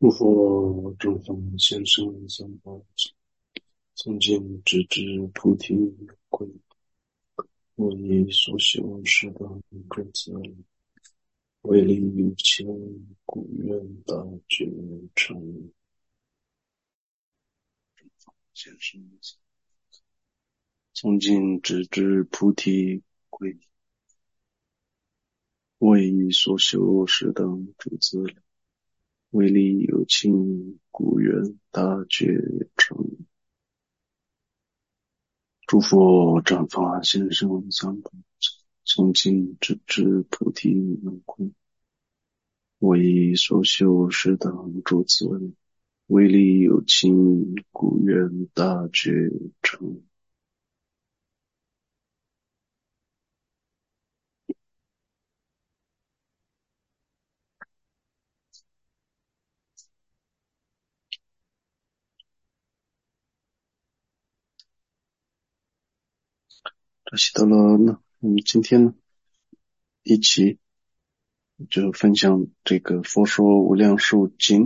不佛正法先生三宝，曾经直至菩提归，我以所修十等诸资，为利有情，故愿大觉成。先生曾经直至菩提归，我以所修十等诸资，为利有情，故愿大觉成。诸佛正法先生三宝，从今直至菩提归，我以所修十等诸资，为利有情，故愿大觉成。这希德勒呢，我们今天呢一起就分享这个《佛说无量寿经》，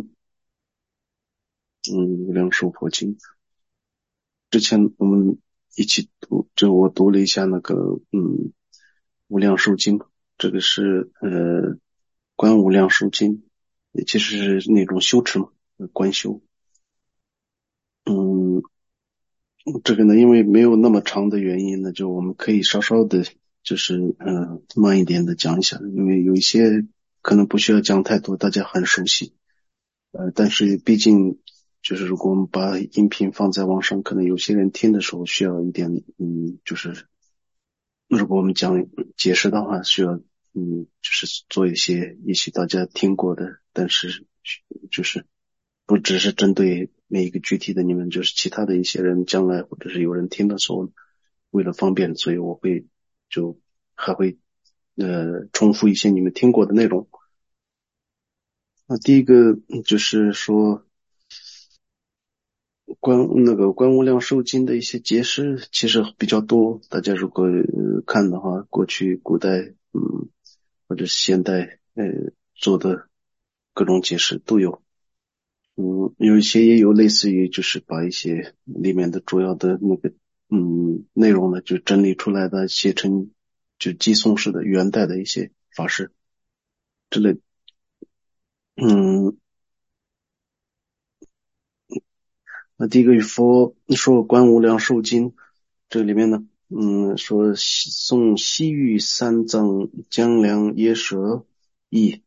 无量寿佛经。之前我们一起读，就我读了一下那个无量寿经，这个是观无量寿经，也其实是那种修持嘛，观修。这个呢，因为没有那么长的原因呢，就我们可以稍稍的，就是慢一点的讲一下，因为有一些可能不需要讲太多，大家很熟悉。但是毕竟就是如果我们把音频放在网上，可能有些人听的时候需要一点，就是如果我们讲解释的话，需要就是做一些也许大家听过的，但是就是不只是针对每一个具体的你们，就是其他的一些人将来或者是有人听的时候，为了方便，所以我会就还会重复一些你们听过的内容。那第一个就是说观无量寿经的一些解释其实比较多，大家如果看的话，过去古代或者是现代做的各种解释都有。有一些也有类似于就是把一些里面的主要的那个内容呢就整理出来的，写成就寄送式的元代的一些法师之类的。那第一个佛说观无量寿经，这里面呢说诵西域三藏江凉耶舍译。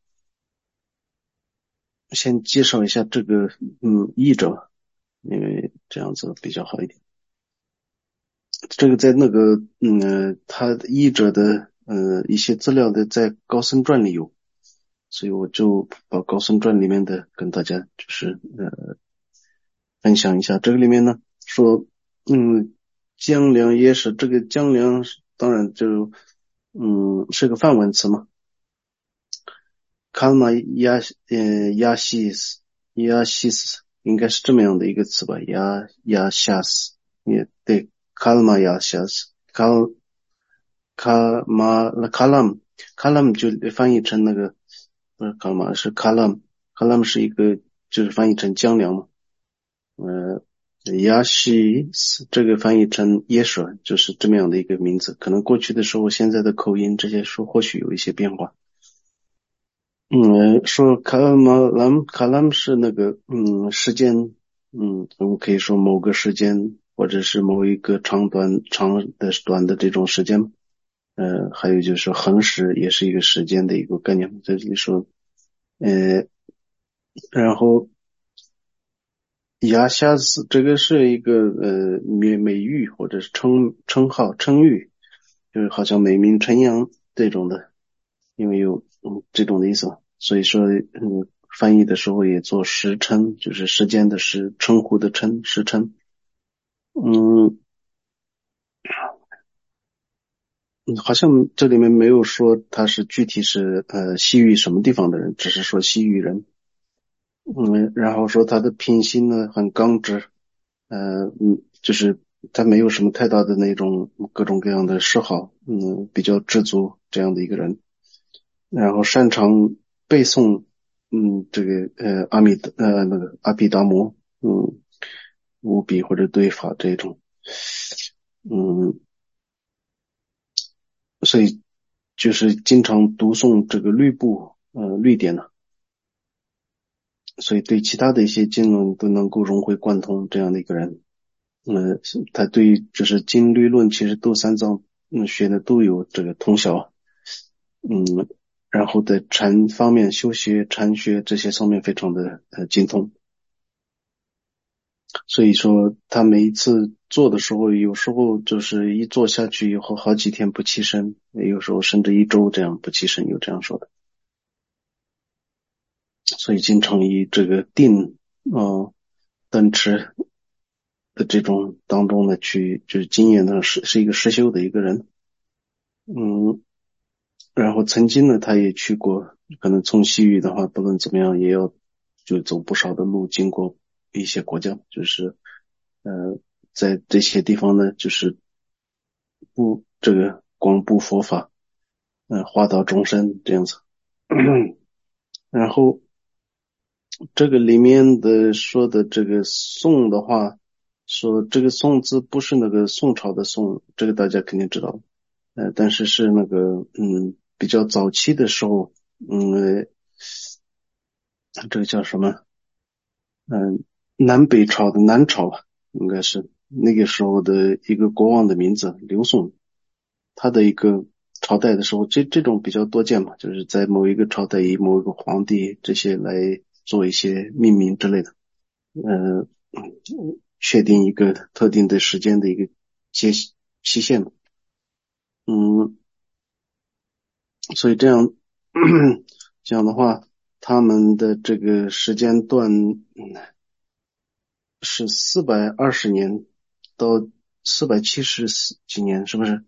先介绍一下这个译者，因为这样子比较好一点。这个在那个他译者的一些资料的在高僧传里有，所以我就把高僧传里面的跟大家就是分享一下。这个里面呢说江凉耶舍，这个江凉当然就是个梵文词嘛。卡玛亚西斯应该是这么样的一个词吧，亚夏斯也对，卡玛亚夏斯卡拉姆就翻译成那个不是卡玛是卡拉姆是一个就是翻译成江凉嘛。亚西斯这个翻译成耶舍，就是这么样的一个名字，可能过去的时候现在的口音这些说或许有一些变化。说卡拉姆是那个时间，我们可以说某个时间或者是某一个长短的这种时间。还有就是恒时也是一个时间的一个概念，在这里说。然后亚夏斯这个是一个美誉或者是称号称誉，就是好像美名称扬这种的，因为有这种的意思，所以说翻译的时候也做时称，就是时间的时，称呼的称，时称。好像这里面没有说他是具体是西域什么地方的人，只是说西域人。然后说他的品行呢很刚直，就是他没有什么太大的那种各种各样的嗜好，比较知足这样的一个人。然后擅长背诵这个那个阿毗达摩，五笔或者对法这种，嗯，所以就是经常读诵这个律部律典呢，所以对其他的一些经论都能够融会贯通这样的一个人。他对于就是经律论，其实都三藏学的都有这个通晓，嗯，然后在禅方面修学禅学这些方面非常的精通，所以说他每一次做的时候，有时候就是一做下去以后好几天不起身，有时候甚至一周这样不起身，有这样说的，所以经常以这个定等持的这种当中呢去就是经验呢是一个实修的一个人，嗯。然后曾经呢，他也去过，可能从西域的话，不论怎么样，也要就走不少的路，经过一些国家，就是在这些地方呢，就是这个广布佛法，化导众生这样子。然后这个里面的说的这个宋的话，说这个宋字不是那个宋朝的宋，这个大家肯定知道。但是是那个比较早期的时候，这个叫什么？南北朝的南朝吧，应该是那个时候的一个国王的名字刘宋，他的一个朝代的时候，这种比较多见嘛，就是在某一个朝代以某一个皇帝这些来做一些命名之类的，呃，确定一个特定的时间的一个期期限嘛，嗯，所以这样这样的话，他们的这个时间段是420年到470几年，是不是？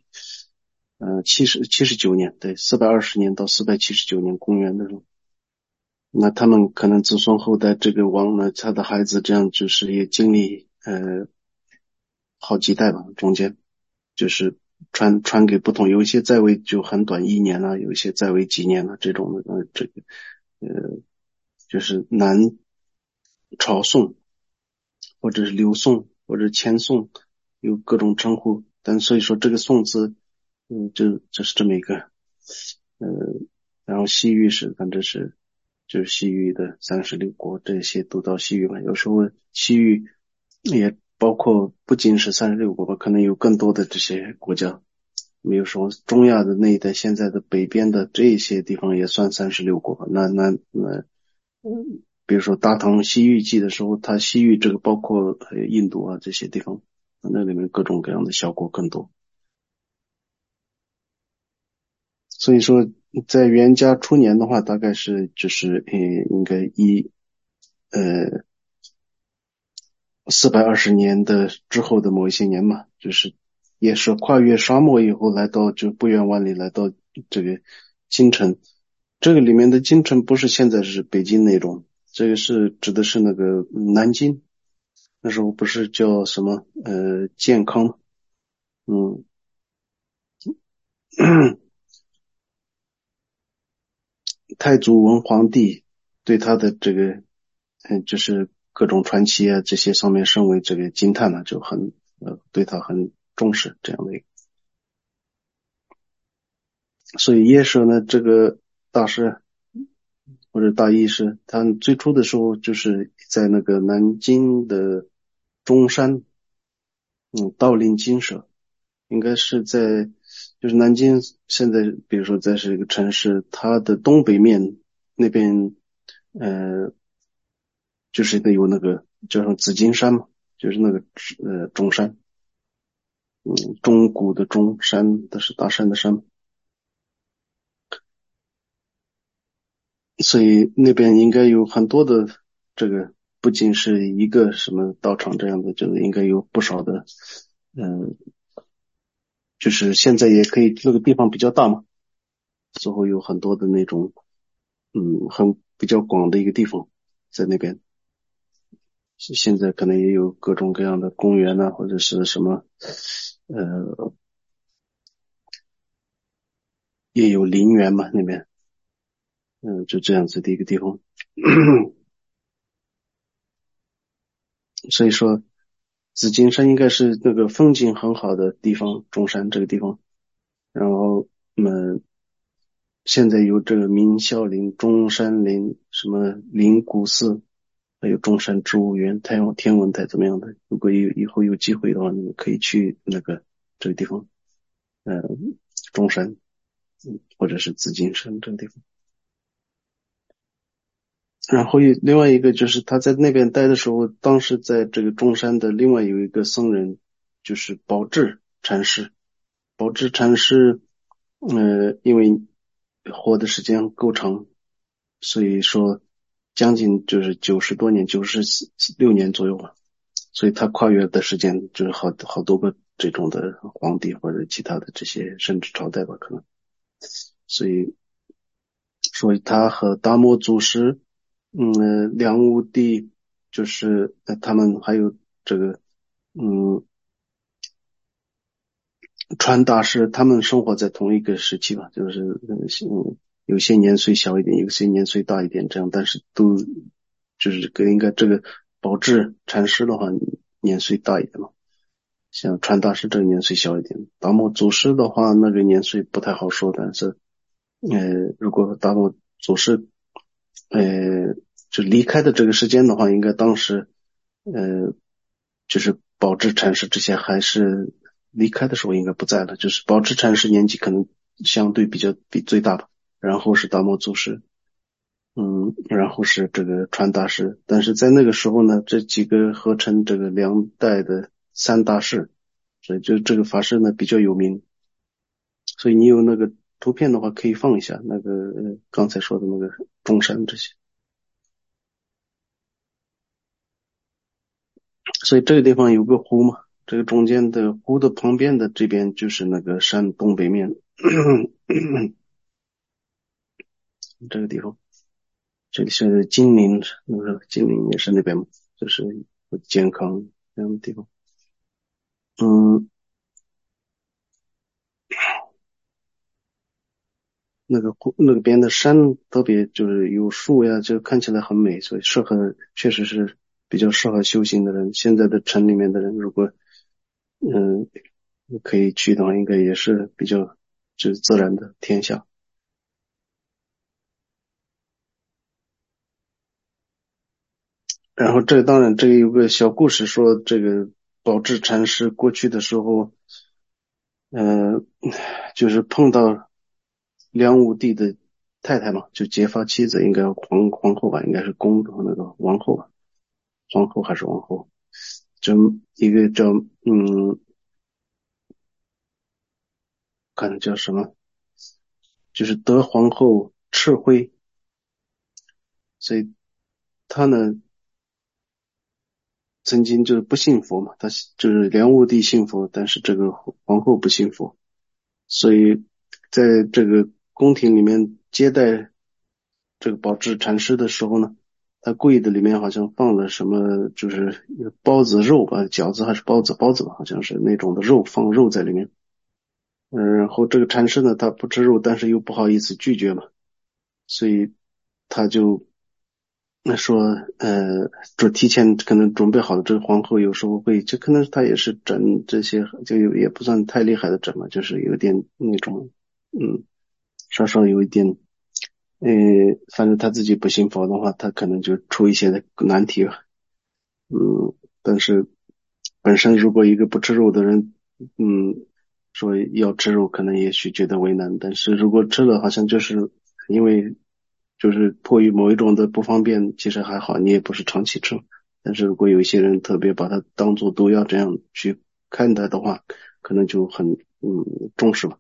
七十九年，对，420年到479年公元的时候，那他们可能子孙后代这个王呢，他的孩子这样就是也经历好几代吧，中间就是传给不同，有一些在位就很短1年了，有一些在位几年了这种的，这个呃就是南朝宋或者是刘宋或者前宋有各种称呼，但所以说这个宋字，就是这么一个，呃，然后西域是反正是就是西域的36国这些都到西域嘛，有时候西域也包括不仅是36国吧，可能有更多的这些国家。比如说中亚的那一带，现在的北边的这些地方也算36国。比如说《大唐西域记》的时候，它西域这个包括还有印度啊这些地方，那里面各种各样的小国更多。所以说，在元嘉初年的话，大概是就是应该呃420年的之后的某一些年嘛，就是也是跨越沙漠以后来到就不远万里来到这个京城。这个里面的京城不是现在是北京那种，这个是指的是那个南京，那时候不是叫什么健康，嗯，太祖文皇帝对他的这个就是各种传奇啊这些上面升为这个惊叹了，就很对他很重视这样的一个。所以耶舍呢，这个大师或者大义士，他最初的时候就是在那个南京的中山，道林精舍，应该是在就是南京现在，比如说在是一个城市，它的东北面那边，呃，就是有那个叫什么紫金山嘛，就是那个中山，中谷的中山的是大山的山，所以那边应该有很多的这个，不仅是一个什么道场这样的，就是应该有不少的，嗯、就是现在也可以，那个地方比较大嘛，之后有很多的那种，很比较广的一个地方在那边。现在可能也有各种各样的公园呐、或者是什么，呃，也有陵园嘛，那边，就这样子的一个地方。 所以说紫金山应该是那个风景很好的地方，中山这个地方。然后现在有这个明孝陵、中山陵、什么灵谷寺，还有中山植物园、天文台怎么样的？如果以后有机会的话，你们可以去那个这个地方，呃，中山，或者是紫金山这个地方。然后另外一个就是他在那边待的时候，当时在这个中山的另外有一个僧人，就是宝志禅师。宝志禅师，因为活的时间够长，所以说将近就是90多年，96年左右吧。所以他跨越的时间就是好多个这种的皇帝或者其他的这些甚至朝代吧，可能。所以他和达摩祖师，梁武帝，就是他们还有这个，嗯，传大师，他们生活在同一个时期吧，就是有些年岁小一点，有些年岁大一点，这样，但是都就是应该这个宝智禅师的话年岁大一点嘛，像传大师这个年岁小一点，达摩祖师的话那个年岁不太好说，但是如果达摩祖师就离开的这个时间的话，应该当时呃就是宝智禅师之前还是离开的时候应该不在了，就是宝智禅师年纪可能相对比最大吧，然后是达摩祖师，然后是这个传大师，但是在那个时候呢，这几个合成这个两代的三大士，所以就这个法师呢比较有名，所以你有那个图片的话可以放一下，那个刚才说的那个中山这些。所以这个地方有个湖嘛，这个中间的湖的旁边的这边就是那个山东北面，这个地方，这里是金陵，那个金陵也是那边嘛，就是健康这样的地方。嗯，那个湖那个边的山特别就是有树呀，就看起来很美，所以确实是比较适合修行的人。现在的城里面的人，如果嗯可以去的话，应该也是比较就是自然的天下。然后当然这个有个小故事说，这个宝智禅师过去的时候，呃，就是碰到梁武帝的太太嘛，就结发妻子，应该皇后吧，应该是那个王后吧，皇后还是王后，就一个叫看叫什么，就是德皇后赤辉，所以她呢曾经就是不信佛嘛，她就是梁武帝信佛，但是这个皇后不信佛。所以在这个宫廷里面接待这个宝智禅师的时候呢，他柜子里面好像放了什么，就是包子肉吧，饺子还是包子吧，好像是那种的放肉在里面。然后这个禅师呢，他不吃肉，但是又不好意思拒绝嘛，所以他就说，就提前可能准备好了。这个皇后有时候会，就可能她也是整这些，也不算太厉害的整嘛，就是有点那种，嗯，稍稍有一点，反正他自己不信佛的话，他可能就出一些的难题吧。但是本身如果一个不吃肉的人，说要吃肉，可能也许觉得为难，但是如果吃了，好像就是因为就是迫于某一种的不方便，其实还好，你也不是长期吃。但是如果有一些人特别把它当做毒药这样去看待的话，可能就很重视了。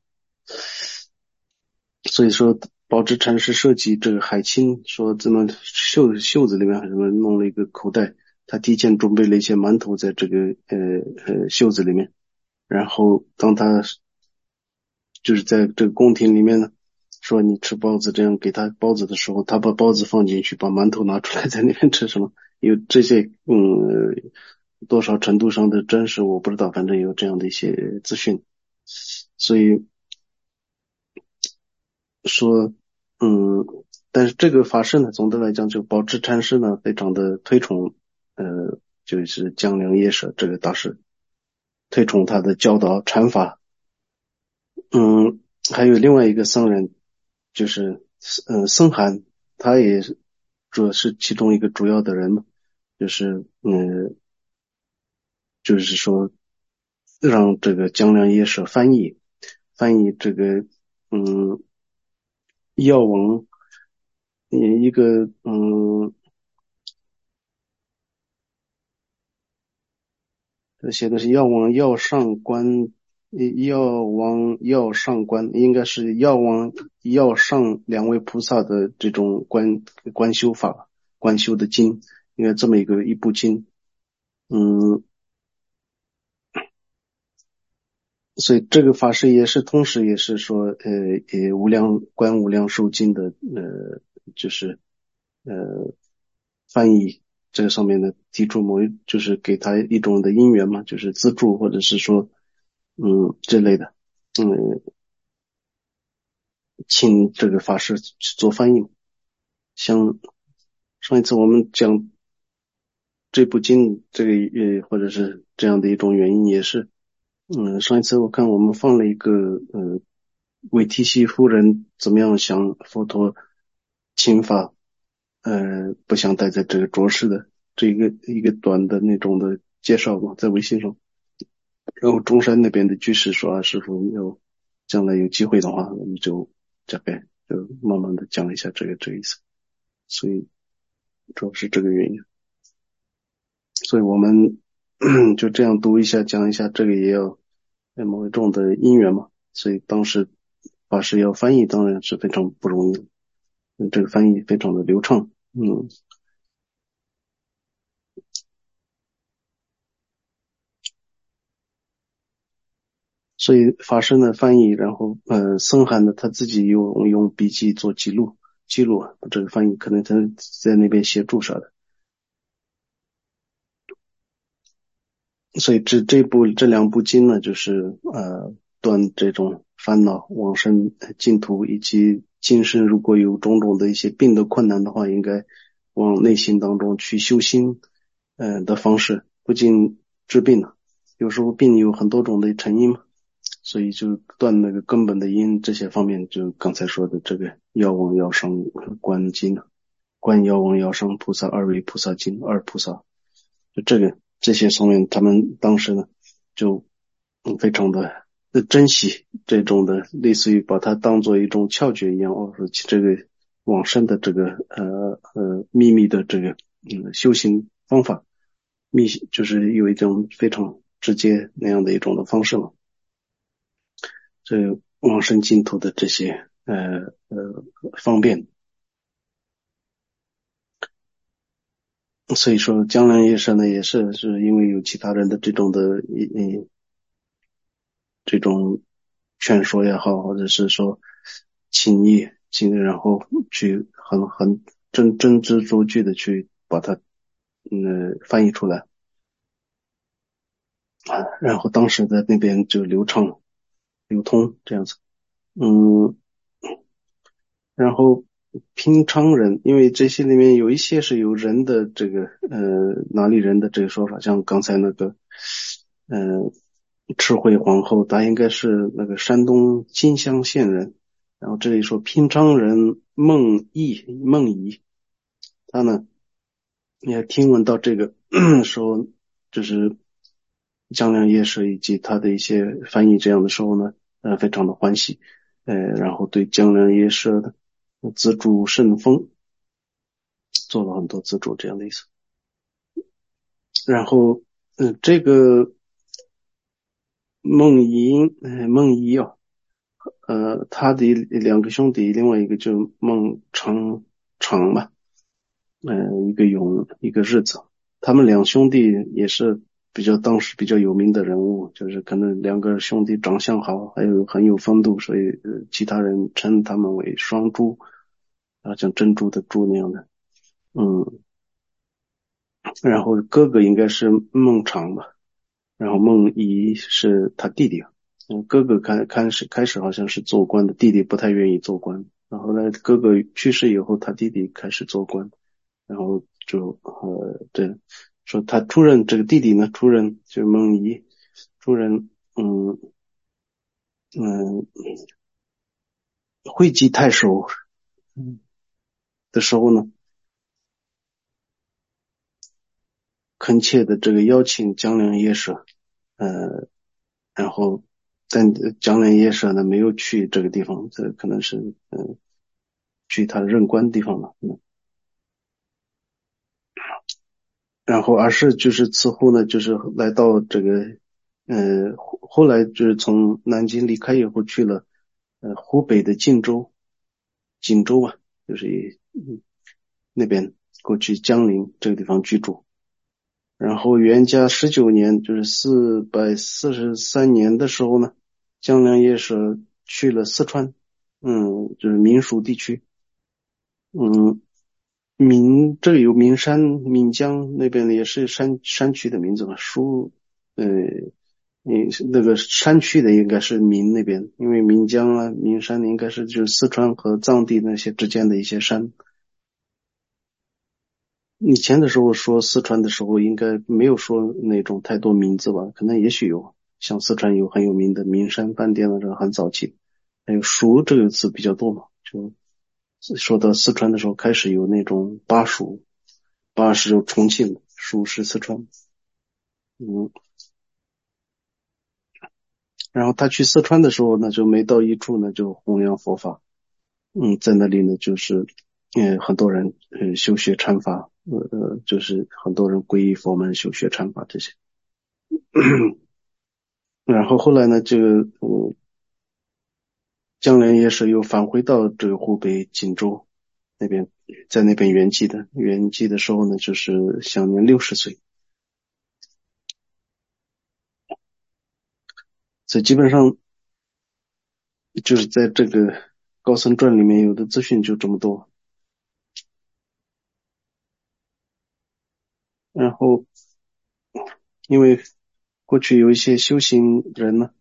所以说，宝芝禅师设计这个海青，说这么袖子里面还什么弄了一个口袋，他提前准备了一些馒头在这个袖子里面，然后当他就是在这个宫廷里面呢，说你吃包子，这样给他包子的时候，他把包子放进去，把馒头拿出来在那边吃什么，有这些多少程度上的真实我不知道，反正有这样的一些资讯，所以说。 嗯，但是这个法师呢，总的来讲就宝智禅师呢，非常的推崇，就是江良业舍这个大师，推崇他的教导禅法。嗯，还有另外一个僧人，就是僧涵，他也是主要是其中一个主要的人嘛，就是就是说让这个江良业舍翻译这个药王，一个写的是药王药上观，药王药上观，应该是药王药上两位菩萨的这种观修法，观修的经，应该这么一部经。嗯，所以这个法师也是同时也是说，无量寿经的，就是呃翻译这个上面的提出就是给他一种的因缘嘛，就是资助或者是说之类的，嗯，请这个法师去做翻译。像上一次我们讲这部经，这个或者是这样的一种原因也是，上一次我看我们放了一个韦提希夫人怎么样想佛陀请法，不想待在这个浊世的这一个短的那种的介绍嘛，在微信上。然后中山那边的居士说啊，师傅将来有机会的话，我们就大概就慢慢的讲一下这个意思。所以主要是这个原因。所以我们就这样读一下，讲一下，这个也要某一种的因缘嘛。所以当时法师要翻译，当然是非常不容易的。这个翻译非常的流畅。所以法师呢翻译，然后僧涵呢他自己用笔记做记录这个翻译，可能他在那边协助啥的。所以这两部经呢，就是断这种烦恼、往生净土，以及今生如果有种种的一些病的困难的话，应该往内心当中去修心，的方式，不仅治病了，有时候病有很多种的成因嘛，所以就断那个根本的因，这些方面就刚才说的这个药王药伤观经啊，观药王药伤菩萨二位菩萨经二菩萨。就这些僧人，他们当时呢，就非常的珍惜这种的，类似于把它当做一种窍诀一样，或者说这个往生的这个秘密的这个修行方法，就是有一种非常直接那样的一种的方式嘛。这往生净土的这些方便。所以说江南夜市呢也是因为有其他人的这种的这种劝说也好，或者是说然后去很真知灼句的去把它翻译出来啊，然后当时在那边就流畅流通这样子。嗯，然后平常人，因为这些里面有一些是有人的这个哪里人的这个说法，像刚才那个呃智慧皇后，她应该是那个山东金乡县人。然后这里说平昌人孟仪，他呢也听闻到这个说，就是江良夜市以及他的一些翻译这样的时候呢，非常的欢喜，然后对江良夜市的资助甚丰，做了很多资助这样的意思。然后，这个孟仪啊，他的两个兄弟，另外一个就孟尝嘛，一个勇，一个日子，他们两兄弟也是当时比较有名的人物，就是可能两个兄弟长相好，还有很有风度，所以其他人称他们为双珠，啊，像珍珠的珠那样的。嗯，然后哥哥应该是孟尝吧，然后孟仪是他弟弟。哥哥开始好像是做官的，弟弟不太愿意做官， 然后呢，哥哥去世以后，他弟弟开始做官，然后就对，说他出任这个弟弟呢，出任就是蒙仪，出任嗯会稽太守的时候呢，恳切的这个邀请江良耶舍，呃，然后但江良耶舍呢没有去这个地方，这可能是去他任官的地方了，然后而是就是此后呢，就是来到这个后来就是从南京离开以后去了湖北的锦州啊，就是那边过去江陵这个地方居住。然后元嘉19年，就是443年的时候呢，江良也是去了四川，就是闽属地区，嗯，这里有岷山、岷江那边也是山区的名字吧，呃，那个山区的应该是岷那边，因为岷江啊、岷山应该是就是四川和藏地那些之间的一些山。以前的时候说四川的时候，应该没有说那种太多名字吧，可能也许有，像四川有很有名的岷山饭店啊，这个很早期，还有蜀这个词比较多嘛，就说到四川的时候开始有那种巴蜀，巴是重庆，蜀是四川，嗯，然后他去四川的时候呢，就每到一处呢就弘扬佛法，在那里呢就是很多人修学禅法，就是很多人皈依佛门修学禅法这些。然后后来呢，这个江莲也是又返回到这个湖北锦州那边，在那边圆寂的时候呢，就是享年60岁。所以基本上就是在这个高僧传里面有的资讯就这么多。然后因为过去有一些修行人呢，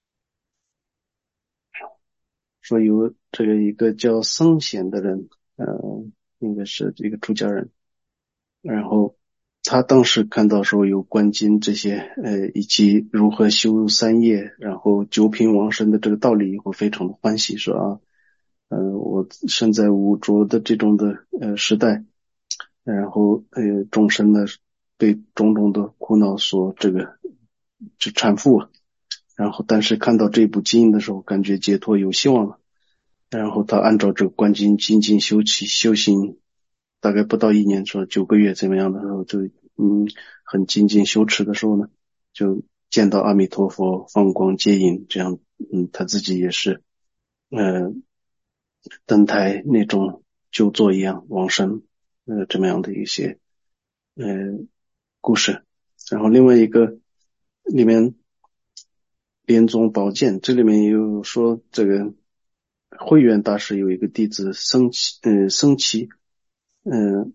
说有这个一个叫僧显的人，应该是一个出家人，然后他当时看到说有观经这些，以及如何修三业，然后九品往生的这个道理以后，非常的欢喜，说啊，我生在五浊的这种的时代，然后众生呢被种种的苦恼所就缠缚啊，然后但是看到这部经的时候，感觉解脱有希望了。然后他按照这个观经精进修行，大概不到1年，说9个月怎么样的时候，就很精进修持的时候呢，就见到阿弥陀佛放光接引，这样他自己也是呃登台那种就座一样往生，这么样的一些呃故事。然后另外一个里面莲宗宝鉴，这里面也有说这个慧远大师有一个弟子僧祇，嗯、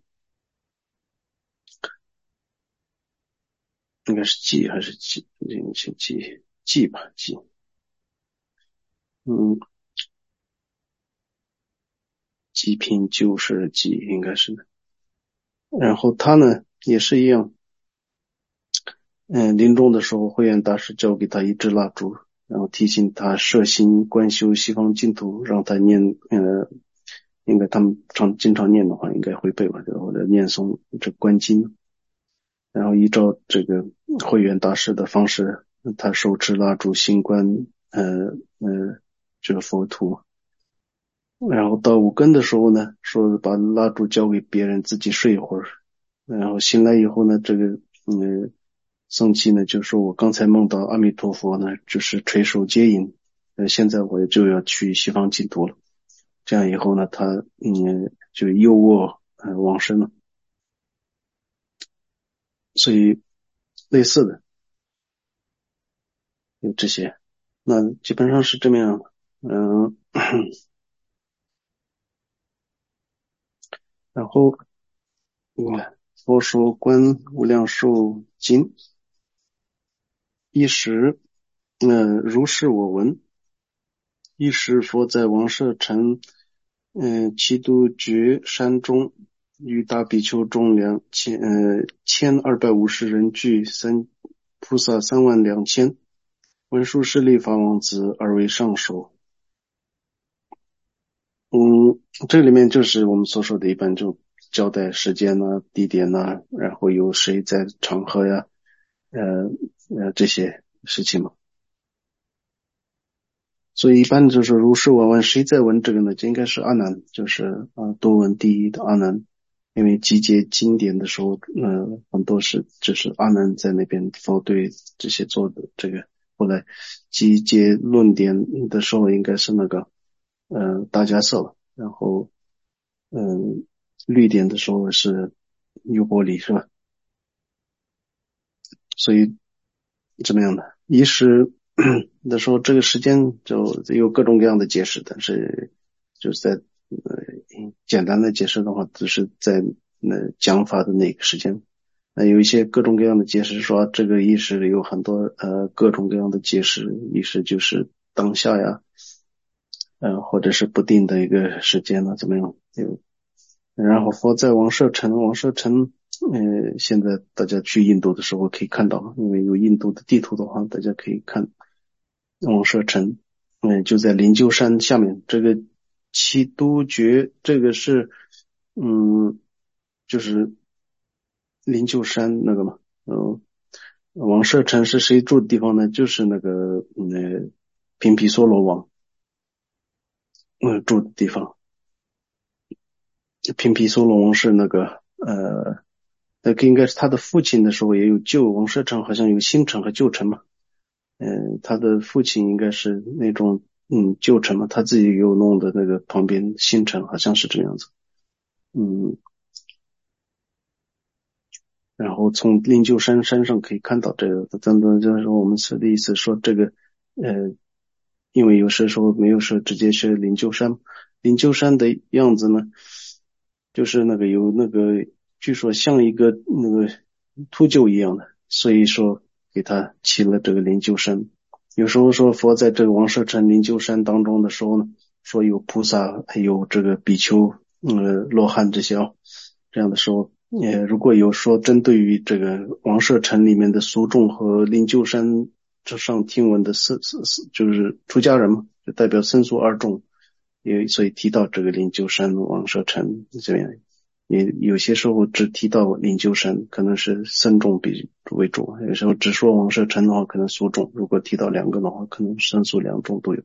应该是季还是季，季吧，季，嗯，季品就是季，应该是的。然后他呢也是一样，临终的时候，慧远大师交给他一支蜡烛，然后提醒他摄心观修西方净土，让他念，应该他们经常念的话，应该会背吧，或者念诵这观经，然后依照这个慧远大师的方式，他手持蜡烛心观，这个佛图，然后到五更的时候呢，说把蜡烛交给别人，自己睡一会儿，然后醒来以后呢，这个僧祇呢就说我刚才梦到阿弥陀佛呢，就是垂手接引，现在我就要去西方净土了。这样以后呢，他就又卧往生了。所以类似的有这些，那基本上是这么样。嗯，然后佛说观无量寿经，一时如是我闻，一时佛在王舍城七度觉山中，与大比丘众1250人聚，菩萨32000，文殊师利法王子而为上首。这里面就是我们所说的一般就交代时间呐、地点呐、然后有谁在场合呀，这些事情嘛。所以一般就是如是我问谁在问这个呢？就应该是阿难，就是多闻第一的阿难。因为集结经典的时候，很多是就是阿难在那边否对这些做的这个。后来集结论点的时候，应该是那个大迦叶了。然后律典的时候是优波离，是吧？所以怎么样呢？一是的时候，这个时间就有各种各样的解释，但是就是在简单的解释的话，只是在讲法的那个时间。有一些各种各样的解释说这个意识有很多各种各样的解释，意识就是当下呀，或者是不定的一个时间呢，怎么样？然后佛在王舍城，现在大家去印度的时候可以看到，因为有印度的地图的话，大家可以看王舍城，就在灵鹫山下面。这个七都觉，这个是，就是灵鹫山那个嘛，王舍城是谁住的地方呢？就是那个，频毗娑罗王，住的地方。频毗娑罗王是那个，那个应该是他的父亲的时候也有旧王舍城，好像有新城和旧城嘛。他的父亲应该是那种旧城嘛，他自己有弄的那个旁边新城，好像是这样子。然后从灵鹫山上可以看到这个，就是我们是的意思说这个，因为有时候没有说直接是灵鹫山，灵鹫山的样子呢，就是那个有那个，据说像一个那个秃鹫一样的，所以说给他起了这个灵鹫山。有时候说佛在这个王舍城灵鹫山当中的时候呢，说有菩萨还有这个比丘罗汉这些这样的时候，如果有说针对于这个王舍城里面的俗众和灵鹫山之上听闻的就是出家人嘛，就代表僧俗二众，所以提到这个灵鹫山王舍城这样。也有些时候只提到灵鹫山，可能是僧众为主；有时候只说王舍城的话，可能俗众；如果提到两个的话，可能僧俗两众都有。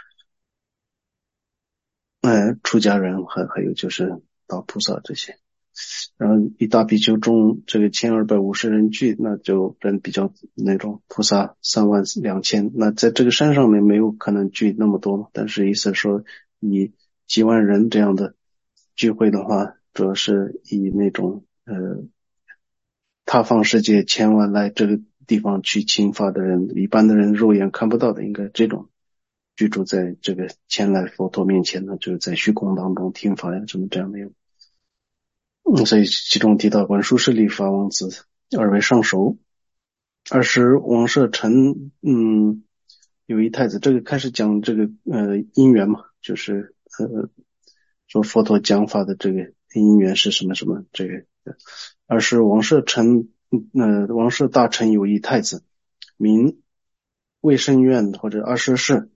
出家人还有就是大菩萨这些。然后一大比丘中这个1250人聚，那就人比较那种菩萨32000，那在这个山上面没有可能聚那么多，但是意思说以几万人这样的聚会的话，主要是以那种他方世界前往来这个地方去请法的人，一般的人肉眼看不到的，应该这种居住在这个前来佛陀面前呢，就是在虚空当中听法呀，什么这样的样。所以其中提到文殊师利法王子二为上首。二是王舍城，有一太子，这个开始讲这个因缘嘛，就是说佛陀讲法的这个因缘是什么什么这个。二是王舍城，王舍大臣有一太子，名卫生院或者阿舍氏，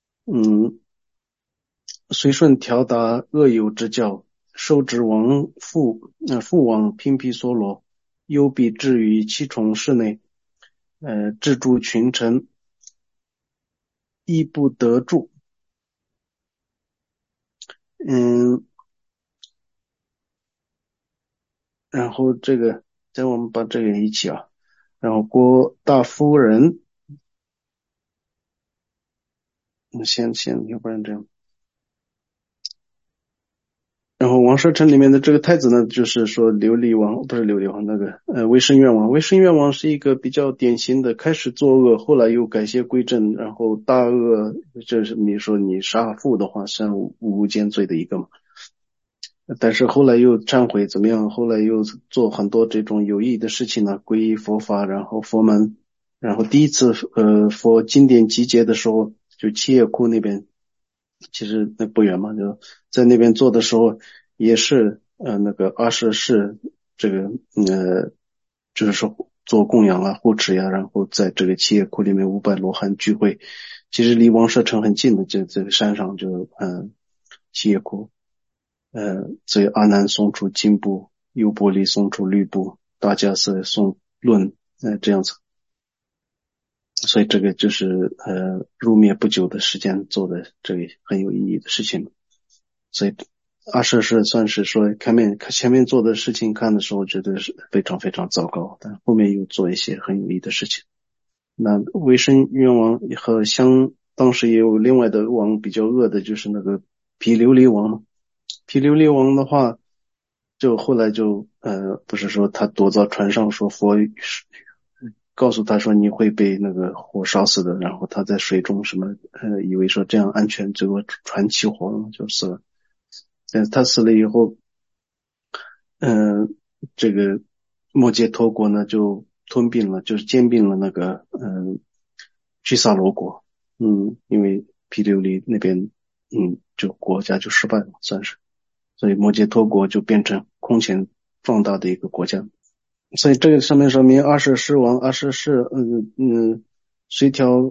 随顺调达恶友之教，受之父王频毗娑罗，幽闭至于七重室内，置诸群臣，亦不得住。然后这个，再我们把这个一起然后郭大夫人，先，要不然这样。然后王舍城里面的这个太子呢，就是说琉璃王，不是琉璃王，那个威胜愿王。威胜愿王是一个比较典型的，开始作恶，后来又改邪归正，然后大恶，这是你说你杀父的话，算无间罪的一个嘛。但是后来又忏悔怎么样？后来又做很多这种有益的事情呢，皈依佛法，然后佛门，然后第一次佛经典集结的时候，就七叶窟那边其实那不远嘛，就在那边做的时候，也是那个阿舍是这个就是说做供养啊、护持呀，然后在这个七叶窟里面500罗汉聚会，其实离王舍城很近的，就这个山上就七叶窟，所以阿难送出金布，优波离送出绿布，大迦叶送论，这样子。所以这个就是入灭不久的时间做的这个很有意义的事情。所以阿舍是算是说前面做的事情看的时候觉得是非常非常糟糕，但后面又做一些很有意义的事情。那维生愿王和当时也有另外的王比较恶的，就是那个毗琉璃王嘛。毗琉璃王的话，就后来就不是说他躲到船上说佛告诉他说你会被那个火烧死的，然后他在水中什么以为说这样安全，结果船起火了就死了。但是他死了以后，这个摩羯陀国呢就吞并了，就是兼并了那个居萨罗国。因为毗琉璃那边就国家就失败了，算是，所以摩羯陀国就变成空前壮大的一个国家。所以这个上面说明阿舍世王阿舍世随条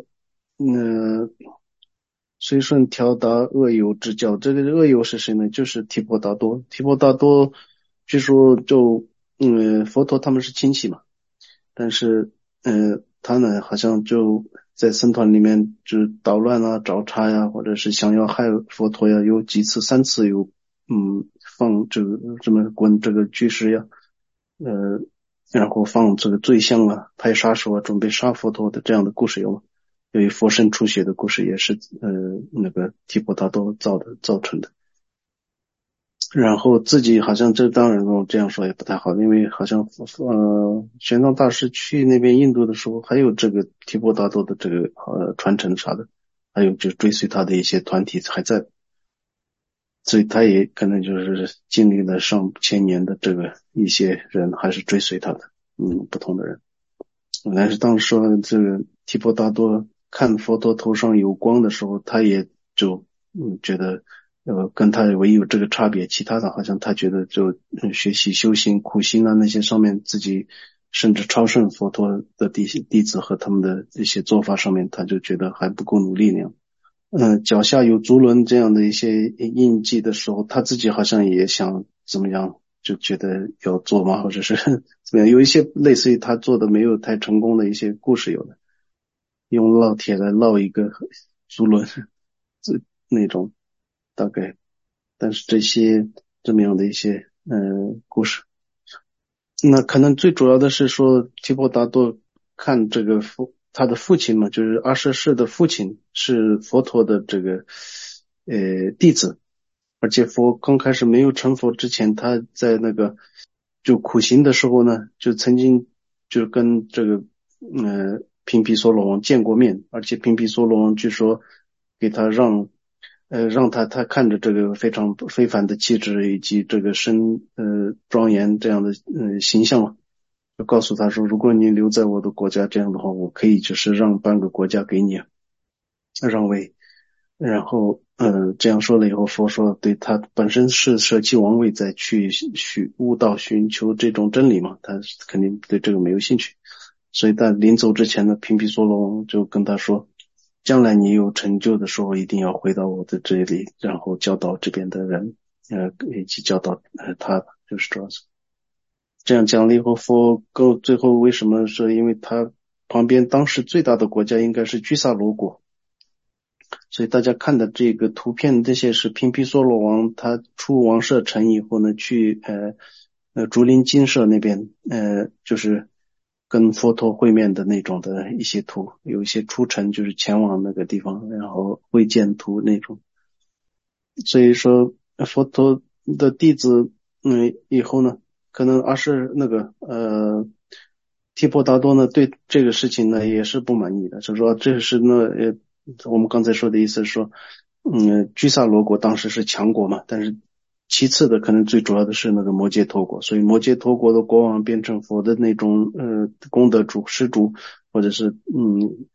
随顺调达恶友之教。这个恶友是谁呢？就是提婆达多。提婆达多据说就佛陀他们是亲戚嘛，但是他呢好像就在僧团里面就捣乱啊、找茬呀，或者是想要害佛陀呀，有几次3次有放这个这么滚这个居士呀，然后放这个罪相啊、派杀手啊，准备杀佛陀的这样的故事有吗？由于佛身出血的故事也是那个提婆达多造成的。然后自己好像这当然这样说也不太好，因为好像玄奘大师去那边印度的时候，还有这个提婆达多的这个传承啥的，还有就追随他的一些团体还在，所以他也可能就是经历了上千年的这个一些人还是追随他的，不同的人。但是当时说这个提婆达多看佛陀头上有光的时候，他也就觉得跟他唯一有这个差别，其他的好像他觉得就学习修行苦行啊那些上面自己甚至超胜佛陀的弟子和他们的一些做法上面，他就觉得还不够努力那样。脚下有足轮这样的一些印记的时候，他自己好像也想怎么样，就觉得要做嘛，或者是怎么样，有一些类似于他做的没有太成功的一些故事有的，用烙铁来烙一个足轮，那种大概，但是这些这么样的一些故事，那可能最主要的是说提婆达多看这个他的父亲嘛，就是阿舍世的父亲是佛陀的这个弟子，而且佛刚开始没有成佛之前，他在那个就苦行的时候呢，就曾经就跟这个频毗娑罗王见过面，而且频毗娑罗王据说给他让他看着这个非常非凡的气质以及这个庄严这样的形象，就告诉他说，如果你留在我的国家这样的话，我可以就是让半个国家给你让位。然后这样说了以后，佛说对他本身是舍弃王位再去悟道寻求这种真理嘛，他肯定对这个没有兴趣。所以在临走之前呢，频毗娑罗王就跟他说，将来你有成就的时候一定要回到我的这里，然后教导这边的人以及教导他，就是这样子。这样讲了以后，佛最后为什么说，因为他旁边当时最大的国家应该是居萨罗国，所以大家看的这个图片，这些是频毗娑罗王他出王舍城以后呢，去竹林精舍那边就是跟佛陀会面的那种的一些图，有一些出城就是前往那个地方，然后会见图那种。所以说佛陀的弟子以后呢，可能是那个提婆达多呢对这个事情呢也是不满意的，就说这是我们刚才说的意思是说居萨罗国当时是强国嘛，但是其次的可能最主要的是那个摩羯陀国，所以摩羯陀国的国王变成佛的那种功德主施主，或者是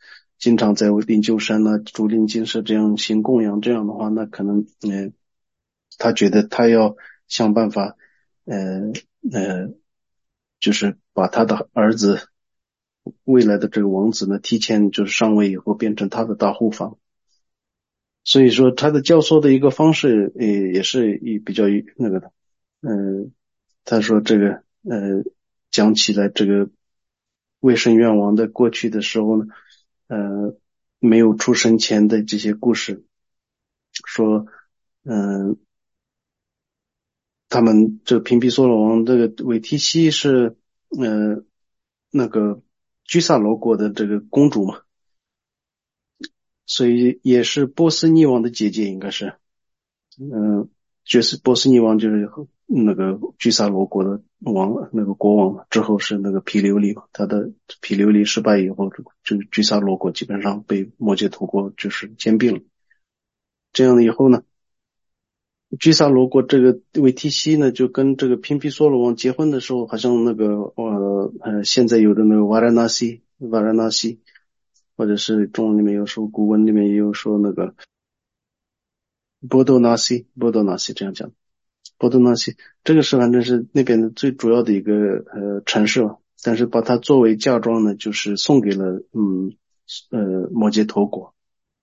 经常在灵鹫山呐、竹林精舍这样行供养，这样的话，那可能他觉得他要想办法呃呃，就是把他的儿子未来的这个王子呢，提前就是上位以后变成他的大护法。所以说他的教唆的一个方式，也是比较那个的，他说这个讲起来这个魏生愿王的过去的时候呢，没有出生前的这些故事，说他们这个平皮梭罗王这个韦提西是那个居萨罗国的这个公主嘛，所以也是波斯匿王的姐姐，应该是。就是波斯匿王就是那个居萨罗国的王，那个国王嘛，之后是那个毗琉璃嘛，他的毗琉璃失败以后，这个居萨罗国基本上被摩羯陀国就是兼并了。这样了以后呢，居萨罗国这个韦提西呢，就跟这个频毗娑罗王结婚的时候，好像那个现在有的那个瓦拉纳西，或者是中文里面有说，古文里面也有说那个波多纳西这样讲。波多纳西这个是反正是那边的最主要的一个城市吧，但是把它作为嫁妆呢，就是送给了摩羯陀国，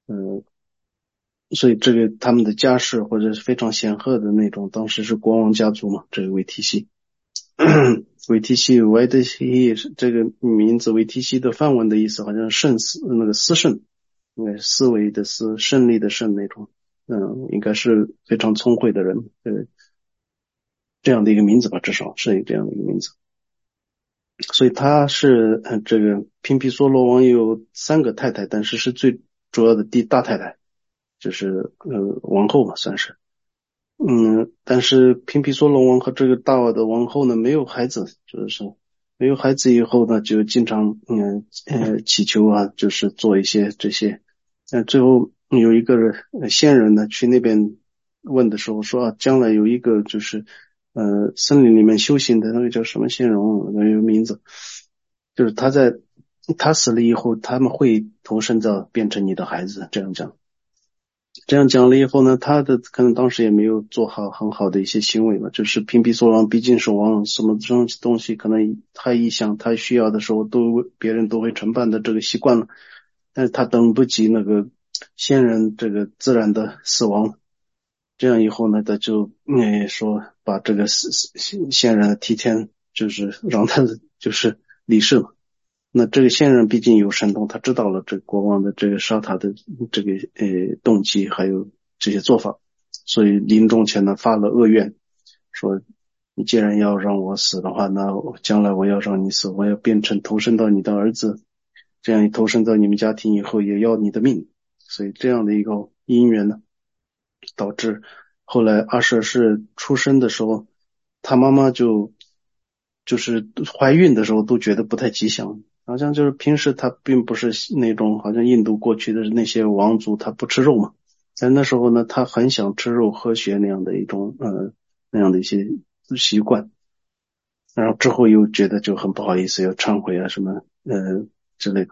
所以这个他们的家世或者是非常显赫的那种，当时是国王家族嘛，这个韦提西。韦提西这个名字，韦提西的梵文的意思好像圣思，那个思圣，应该是思维的思，胜利的胜那种，应该是非常聪慧的人，这样的一个名字吧，至少是这样的一个名字。所以他是这个频毗娑罗王有3个太太，但是是最主要的第大太太，就是王后嘛，算是。但是频毗娑罗王和这个大瓦的王后呢没有孩子，就是说没有孩子以后呢，就经常祈求啊，就是做一些这些，最后有一个仙人呢去那边问的时候说啊，将来有一个就是森林里面修行的那个叫什么仙人，没有名字，就是他死了以后，他们会投生到变成你的孩子，这样讲。这样讲了以后呢，他的可能当时也没有做好很好的一些行为嘛，就是频毗娑罗王毕竟是王，什么东西可能他一想他需要的时候别人都会承办的这个习惯了，但是他等不及那个先人这个自然的死亡，这样以后呢，他就说把这个先人提前就是让他就是离世嘛。那这个仙人毕竟有神通，他知道了这个国王的这个杀他的这个动机，还有这些做法，所以临终前呢发了恶愿，说你既然要让我死的话，那将来我要让你死，我要变成投生到你的儿子，这样一投生到你们家庭以后也要你的命，所以这样的一个因缘呢，导致后来阿舍氏出生的时候，他妈妈就是怀孕的时候都觉得不太吉祥。好像就是平时他并不是那种好像印度过去的那些王族他不吃肉嘛，但那时候呢他很想吃肉喝血那样的一种那样的一些习惯，然后之后又觉得就很不好意思要忏悔啊什么之类的。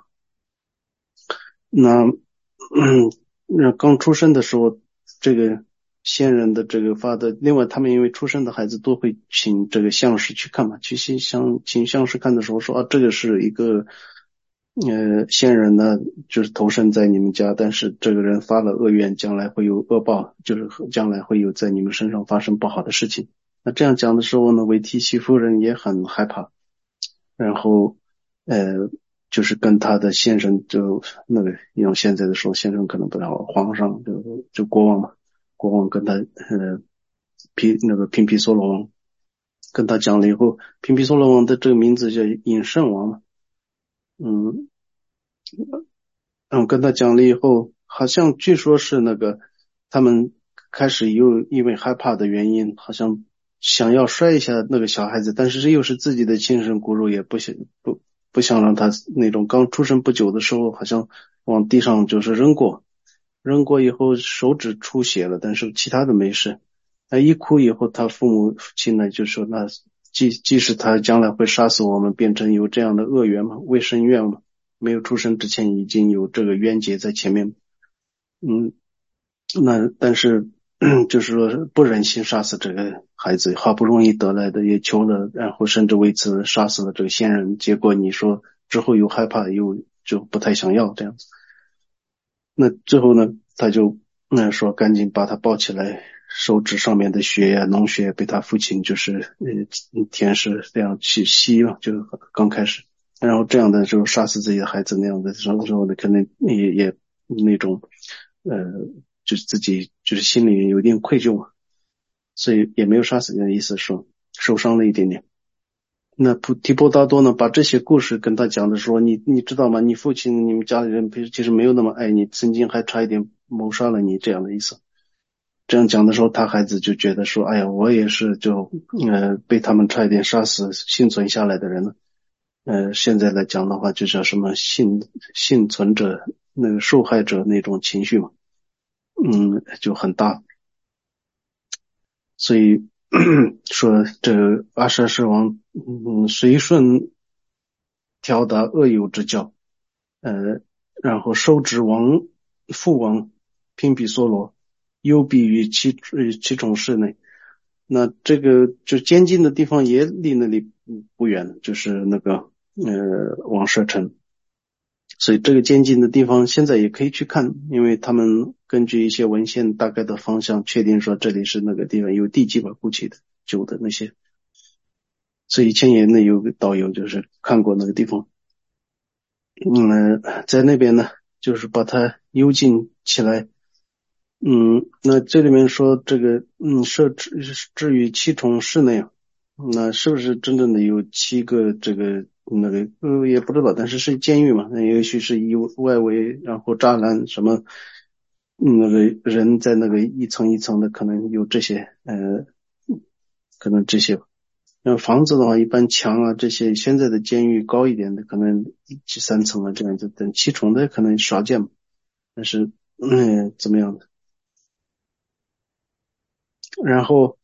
那那刚出生的时候，这个先人的这个发的，另外他们因为出生的孩子都会请这个相士去看嘛，请相士看的时候说啊，这个是一个先人呢，就是投生在你们家，但是这个人发了恶愿，将来会有恶报，就是将来会有在你们身上发生不好的事情。那这样讲的时候呢，韦提西夫人也很害怕，然后就是跟他的先生就那个用现在的说，先生可能不太好，皇上就国王嘛，国王跟他那个频毗娑罗王跟他讲了以后，频毗娑罗王的这个名字叫隐圣王嘛，嗯跟他讲了以后，好像据说是那个他们开始又因为害怕的原因，好像想要摔一下那个小孩子，但是这又是自己的亲生骨肉，也不想让他那种刚出生不久的时候，好像往地上就是扔过以后手指出血了，但是其他的没事。他一哭以后，他父亲呢就说，那即使他将来会杀死我们，变成有这样的恶缘嘛，未生愿嘛， 没有出生之前已经有这个冤结在前面。那但是就是说不忍心杀死这个孩子，好不容易得来的也求了，然后甚至为此杀死了这个先人，结果你说之后又害怕，又就不太想要这样子。那最后呢，他就说赶紧把他抱起来，手指上面的血呀、脓血被他父亲就是舔舐这样去吸了，就刚开始，然后这样的就杀死自己的孩子那样的时候呢，可能也那种呃，就是自己就是心里有一点愧疚嘛，所以也没有杀死人的意思，说受伤了一点点。那提婆达多呢，把这些故事跟他讲的时候，你知道吗？你父亲、你们家里人其实没有那么爱你，曾经还差一点谋杀了你这样的意思。这样讲的时候，他孩子就觉得说，哎呀，我也是就被他们差一点杀死幸存下来的人了。现在来讲的话，就叫什么幸存者那个受害者那种情绪嘛，就很大。所以说这个阿舍世王，随顺调达恶友之教，呃，然后收执父王频毗娑罗，幽闭于七种室内。那这个就监禁的地方也离那里不远，就是那个王舍城。所以这个监禁的地方现在也可以去看，因为他们根据一些文献大概的方向确定说这里是那个地方有地基吧，古起的旧的那些。所以以前也有个导游就是看过那个地方。在那边呢，就是把它幽禁起来。那这里面说这个，至于七重室内，那是不是真正的有七个这个那个也不知道，但是是监狱嘛，那也许是以外围然后栅栏什么，那个人在那个一层一层的，可能有这些，可能这些吧。那房子的话，一般墙啊这些，现在的监狱高一点的，可能3层啊这样子，等七重的可能少见嘛。但是怎么样的？然后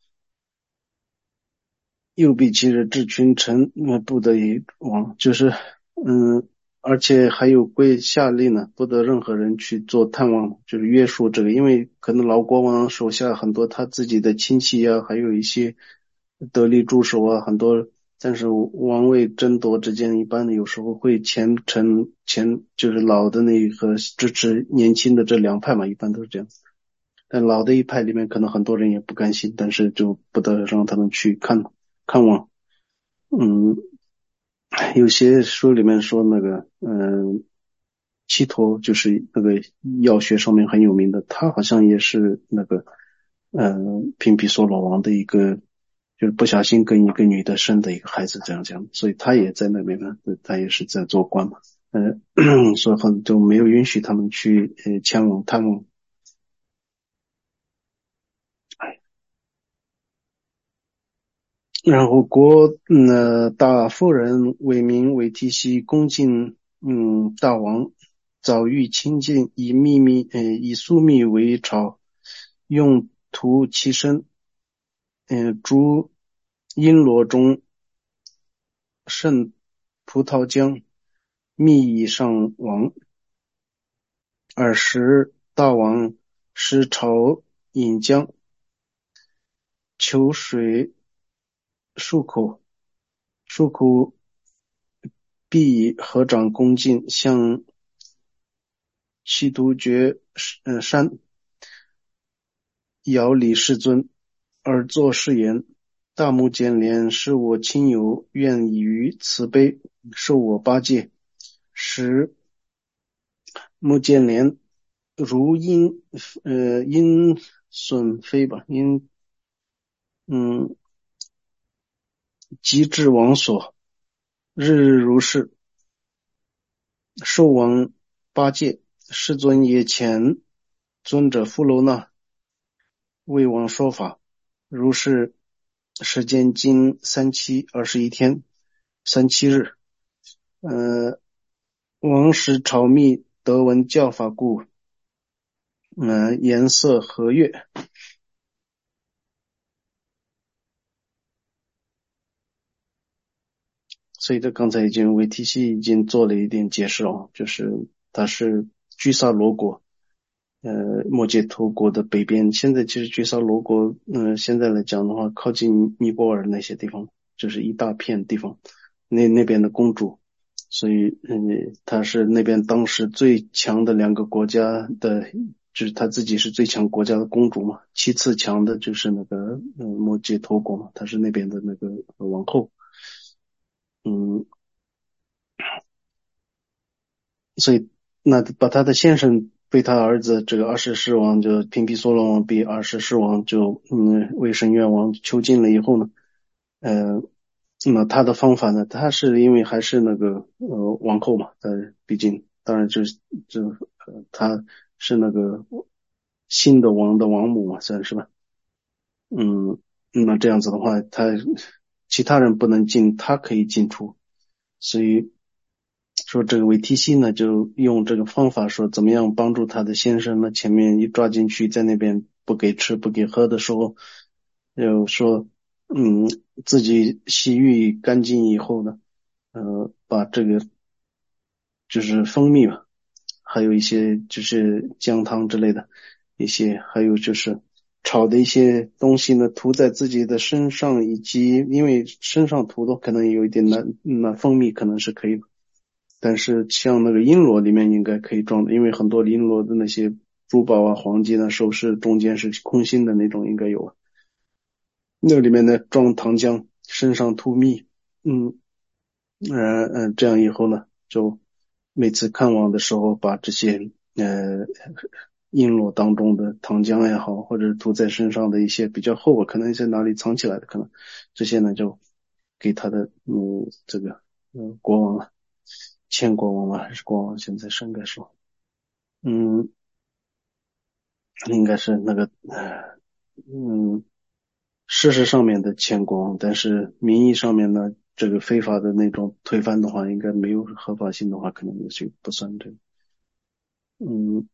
右臂其日至群臣，不得已亡，就是而且还有规下令呢，不得任何人去做探望，就是约束这个，因为可能老国王手下很多他自己的亲戚啊，还有一些得力助手啊，很多，但是王位争夺之间，一般有时候会就是老的那和支持年轻的这两派嘛，一般都是这样。但老的一派里面可能很多人也不甘心，但是就不得让他们去看望。嗯，有些书里面说那个，七陀就是那个药学上面很有名的，他好像也是那个，频毗娑罗王的一个，就是不小心跟一个女的生的一个孩子这样讲，所以他也在那边呢，他也是在做官嘛，所以就没有允许他们去前往探望。然后大夫人为名为提西恭敬大王，早欲亲近，以粟米为巢，用涂其身，诸璎珞中盛葡萄浆，蜜以上王。尔时大王师朝饮浆，求水漱口必以合掌恭敬，向其独觉山遥礼世尊，而作是言：大目犍连是我亲友，愿以于慈悲受我八戒，使目犍连如鹰隼飞吧，嗯即至王所，日日如是。寿王八戒，世尊也遣尊者富楼那为王说法，如是时间经3期21天37日。王时朝密得闻教法故，颜色和悦。 所以这刚才已经为体系已经做了一点解释哦，就是它是居萨罗国，莫杰托国的北边。现在其实居萨罗国，现在来讲的话，靠近尼泊尔那些地方，就是一大片地方，那边的公主，所以他是那边当时最强的两个国家的，就是他自己是最强国家的公主嘛，其次强的就是那个莫杰托国嘛，她是那边的那个王后。嗯，所以那把他的先生被他儿子这个二世狮王就频毗娑罗王被二世狮王就为神愿王囚禁了以后呢，呃，那么他的方法呢，他是因为还是那个王后嘛，毕竟当然他是那个新的王的王母嘛，算是吧。嗯，那这样子的话，其他人不能进，他可以进出，所以说这个韦提西呢，就用这个方法说怎么样帮助他的先生呢？前面一抓进去，在那边不给吃不给喝的时候，又说，嗯，自己洗浴干净以后呢，把这个就是蜂蜜嘛，还有一些就是姜汤之类的一些，还有就是炒的一些东西呢，涂在自己的身上，以及因为身上涂的可能有一点难，那蜂蜜可能是可以的。但是像那个璎珞里面应该可以装的，因为很多璎珞的那些珠宝啊、黄金啊、首饰中间是空心的那种，应该有啊。那里面呢装糖浆，身上涂蜜，嗯这样以后呢，就每次看望的时候，把这些璎珞当中的糖浆也好，或者涂在身上的一些比较厚啊，可能在哪里藏起来的，可能这些呢就给他的这个国王啊。前国王吧，还是国王？现在是应该说，嗯，应该是那个，嗯，事实上面的前国王，但是名义上面呢，这个非法的那种推翻的话，应该没有合法性的话，可能也就不算这个，嗯，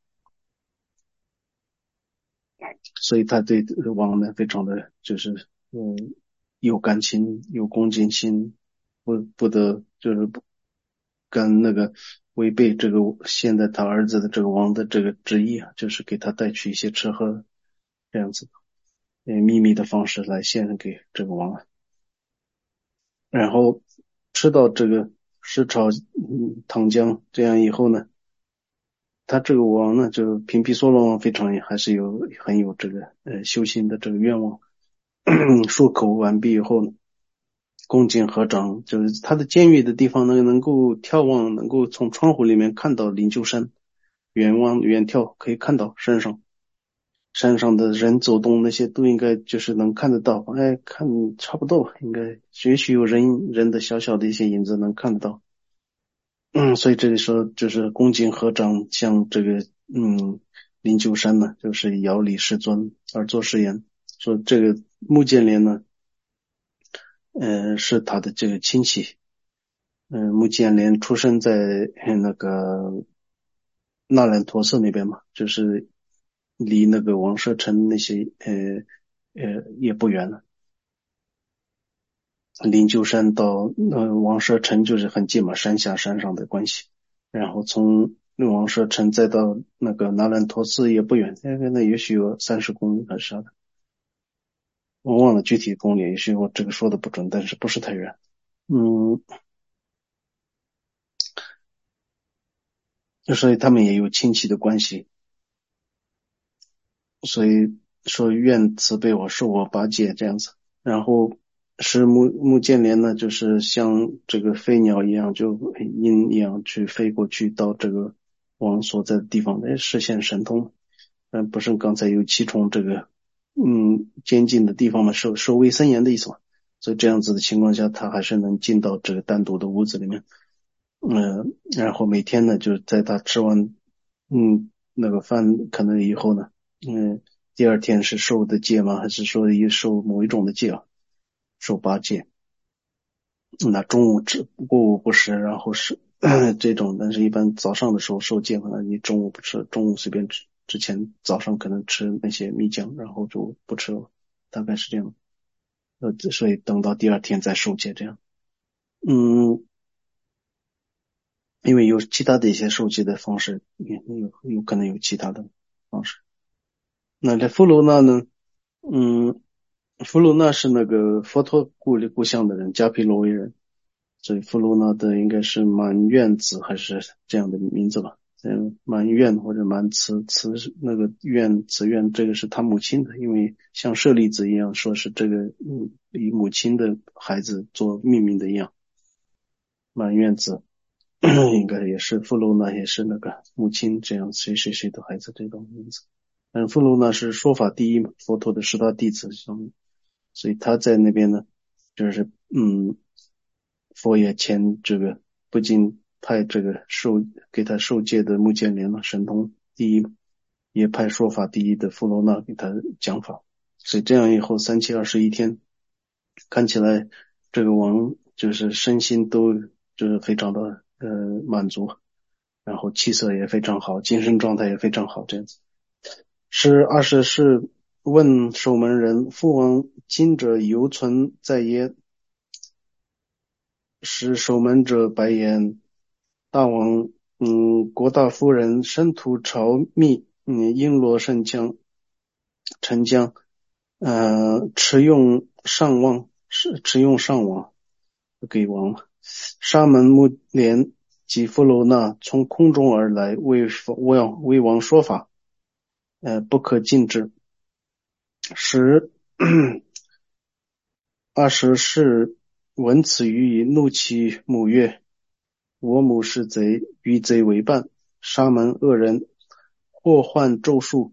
所以他对王呢，非常的就是，有感情，有恭敬心，不得就是不跟那个违背这个现在他儿子的这个王的这个旨意啊，就是给他带去一些吃喝这样子，秘密的方式来献给这个王啊，然后吃到这个湿炒糖浆这样以后呢，他这个王呢，就频毗娑罗王非常还是很有这个修行的这个愿望，漱口完毕以后呢，恭敬合掌，就是他的监狱的地方呢，能够眺望，能够从窗户里面看到灵鹫山，远望远眺可以看到山上。山上的人走动那些都应该就是能看得到，哎，看差不多，应该也许有人的小小的一些影子能看得到。所以这里说就是恭敬合掌向这个灵鹫山呢，就是遥礼世尊而作誓言，说这个目犍连呢，是他的这个亲戚，目犍连出生在那个那兰陀寺那边嘛，就是离那个王舍城那些也不远了。灵鹫山到王舍城就是很近嘛，山下山上的关系。然后从王舍城再到那个那兰陀寺也不远，那也许有30公里还是啥的，我忘了具体公里，也许我这个说的不准，但是不是太远。嗯，所以他们也有亲戚的关系，所以说愿慈悲我受我八戒这样子。然后是目犍连呢，就是像这个飞鸟一样，就鹰一样去飞过去到这个王所在的地方来实现神通。不是刚才有七重这个监禁的地方嘛，守卫森严的意思嘛。所以这样子的情况下，他还是能进到这个单独的屋子里面。然后每天呢，就是在他吃完那个饭可能以后呢，第二天是受的戒吗？还是说受某一种的戒啊？受八戒。那中午吃过午不食，然后是这种，但是一般早上的时候受戒嘛，那你中午不吃，中午随便吃，之前早上可能吃那些米浆，然后就不吃了，大概是这样。所以等到第二天再受戒这样。 嗯，因为有其他的一些受祭的方式，有可能有其他的方式。那这弗卢纳呢？嗯，弗卢纳是那个佛陀故乡的人，迦毗罗卫人，所以弗卢纳的应该是满愿子还是这样的名字吧？满愿或者满慈是那个慈愿，这个是他母亲的，因为像舍利子一样，说是这个以母亲的孩子做命名的一样，满愿子应该也是弗卢纳，也是那个母亲这样谁谁谁的孩子这种名字。弗卢纳是说法第一嘛，佛陀的十大弟子中，所以他在那边呢，就是佛爷前这个不仅派这个给他受戒的目犍连嘛，神通第一，也派说法第一的弗罗纳给他讲法，所以这样以后3721天，看起来这个王就是身心都就是非常的满足，然后气色也非常好，精神状态也非常好，这样子。是问守门人：父王今者犹存在耶？使守门者白言：大王，国大夫人身图朝密，璎珞沉江，持用上王给王。沙门木莲及弗罗那从空中而来，为王说法，不可禁止。十20是闻此语，怒其母曰：我母是贼，与贼为伴，沙门恶人，祸患咒术，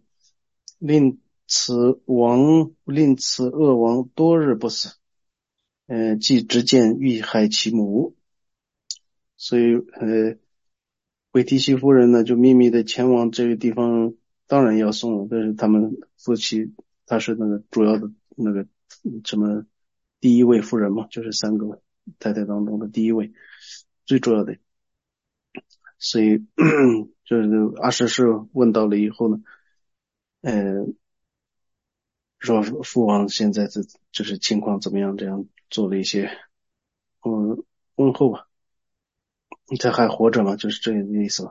令此恶王多日不死。即执剑欲害其母。所以韦提希夫人呢就秘密的前往这个地方，当然要送了，但是他们夫妻，他是那个主要的那个什么第一位夫人嘛，就是3个太太当中的第一位，最重要的。所以就是阿史是问到了以后呢，说父王现在就是情况怎么样，这样做了一些问候吧。他还活着吗？就是这个意思吧。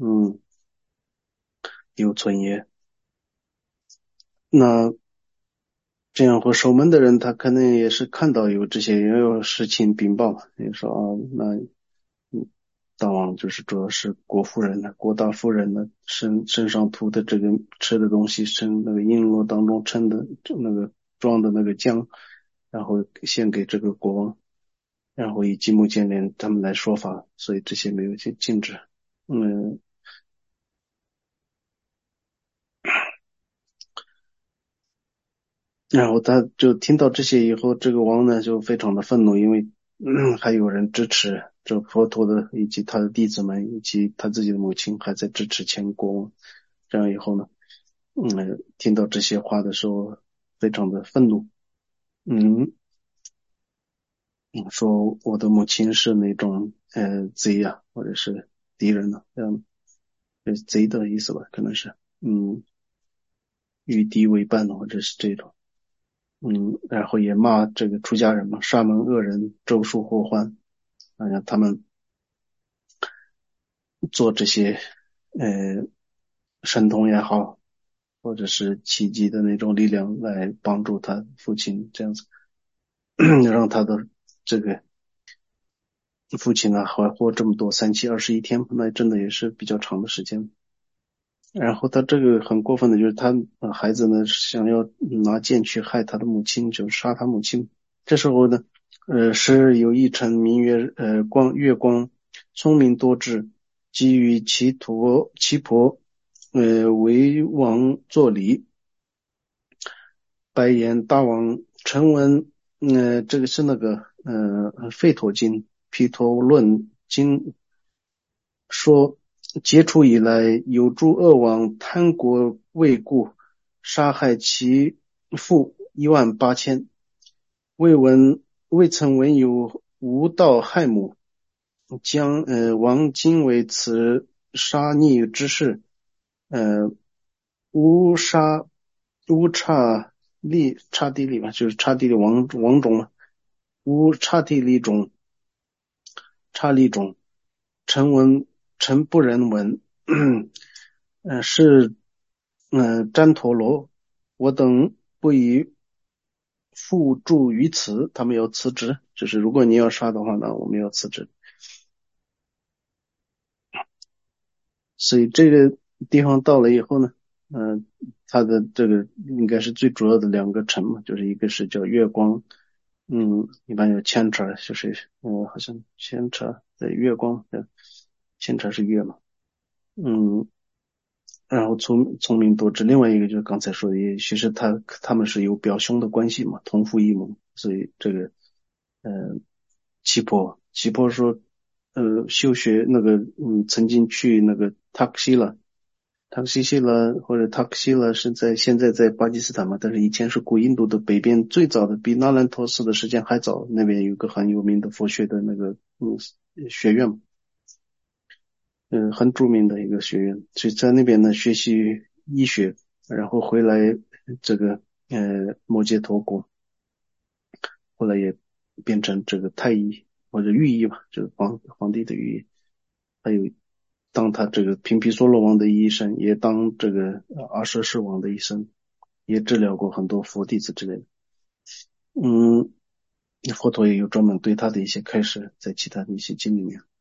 留存也。那这样或守门的人，他可能也是看到有这些也有事情禀报嘛，也说那大王就是主要是国夫人的国大夫人的身上涂的这个吃的东西，那个璎珞当中称的那个装的那个浆，然后献给这个国王，然后以及目犍连他们来说法，所以这些没有去禁止。嗯，然后他就听到这些以后，这个王呢就非常的愤怒，因为还有人支持这佛陀的以及他的弟子们以及他自己的母亲还在支持前国王。这样以后呢，听到这些话的时候，非常的愤怒，嗯，说我的母亲是那种贼啊，或者是敌人呢，这样贼的意思吧，可能是与敌为伴或者是这种。然后也骂这个出家人嘛，沙门恶人，咒术祸患，让他们做这些神通也好，或者是奇迹的那种力量来帮助他父亲，这样子让他的这个父亲呢还活这么多3721天，那真的也是比较长的时间。然后他这个很过分的就是他孩子呢想要拿剑去害他的母亲，就杀他母亲。这时候呢，是有一臣名曰月光，聪明多智，基于其婆为王作礼，白言大王，臣闻这个是那个吠陀经毗陀论经说，结除以来，有诸恶王贪国未故，杀害其父18000，未曾闻有无道害母，将王今为此杀逆之事，呃乌沙乌刹帝利吧，就是刹帝利王种嘛，乌刹帝利种差利种，臣不忍闻。是旃陀罗，我等不以付诸于此，他们要辞职。就是如果你要杀的话呢，我们要辞职。所以这个地方到了以后呢，他的这个应该是最主要的两个城嘛，就是一个是叫月光，一般有牵扯，就是好像牵扯在月光的，牵扯是月嘛，嗯，然后聪明多智，另外一个就是刚才说的，其实他们是有表兄的关系嘛，同父异母，所以这个呃，奇婆说，修学那个曾经去那个塔克西了或者塔克西了是现在在巴基斯坦嘛，但是以前是古印度的北边最早的，比那兰陀寺的时间还早，那边有个很有名的佛学的那个学院嘛，很著名的一个学院，所以在那边呢学习医学，然后回来这个摩羯陀国，后来也变成这个太医或者御医吧，就是皇帝的御医，还有当他这个频毗娑罗王的医生，也当这个阿舍世王的医生，也治疗过很多佛弟子之类的。嗯，佛陀也有专门对他的一些开示，在其他的一些经里面。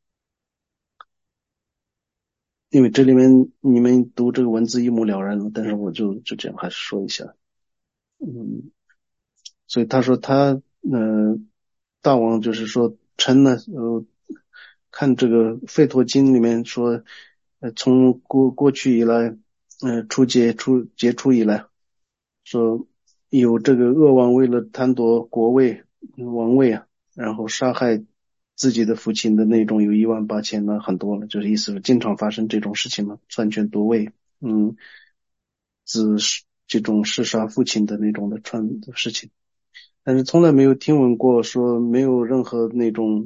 因为这里面你们读这个文字一目了然了，但是我就这样还是说一下。嗯，所以他说大王就是说臣呢，看这个吠陀经里面说，从过去以来，杰出以来，说有这个恶王为了贪夺国位、王位啊，然后杀害自己的父亲的那种有18000呢，很多了，就是意思是经常发生这种事情嘛，篡权夺位，这种弑杀父亲的那种的事情。但是从来没有听闻过说没有任何那种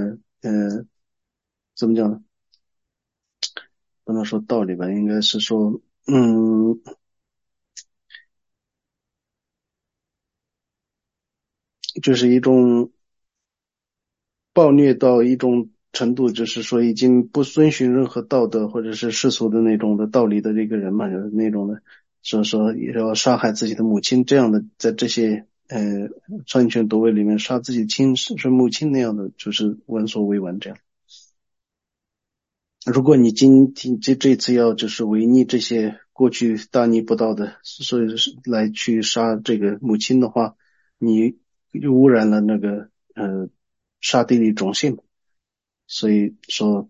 怎么讲呢？不能说道理吧，应该是说就是一种暴虐到一种程度，就是说已经不遵循任何道德或者是世俗的那种的道理的这个人嘛，就是那种的，说也要杀害自己的母亲这样的，在这些篡权夺位里面杀自己是母亲那样的，就是闻所未闻这样。如果你今天这次要就是违逆这些过去大逆不道的，所以是来去杀这个母亲的话，你污染了那个沙地的种姓，所以说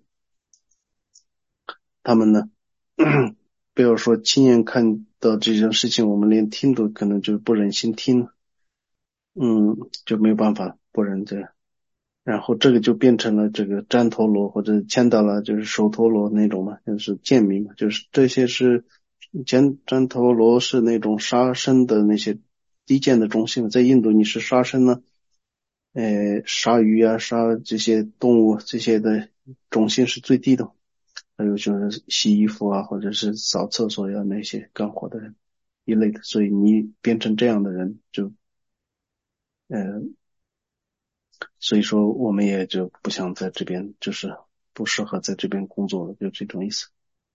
他们呢，不要说亲眼看到这件事情，我们连听都可能就不忍心听，就没有办法不忍这样。然后这个就变成了这个旃陀罗或者千达拉，就是首陀罗那种嘛，就是贱民嘛，就是这些是旃陀罗是那种杀生的那些低贱的种姓，在印度你是杀生呢，杀鱼啊，杀这些动物这些的种姓是最低的，还有就是洗衣服啊，或者是扫厕所呀那些干活的人一类的，所以你变成这样的人就呃所以说我们也就不想在这边，就是不适合在这边工作了，就这种意思。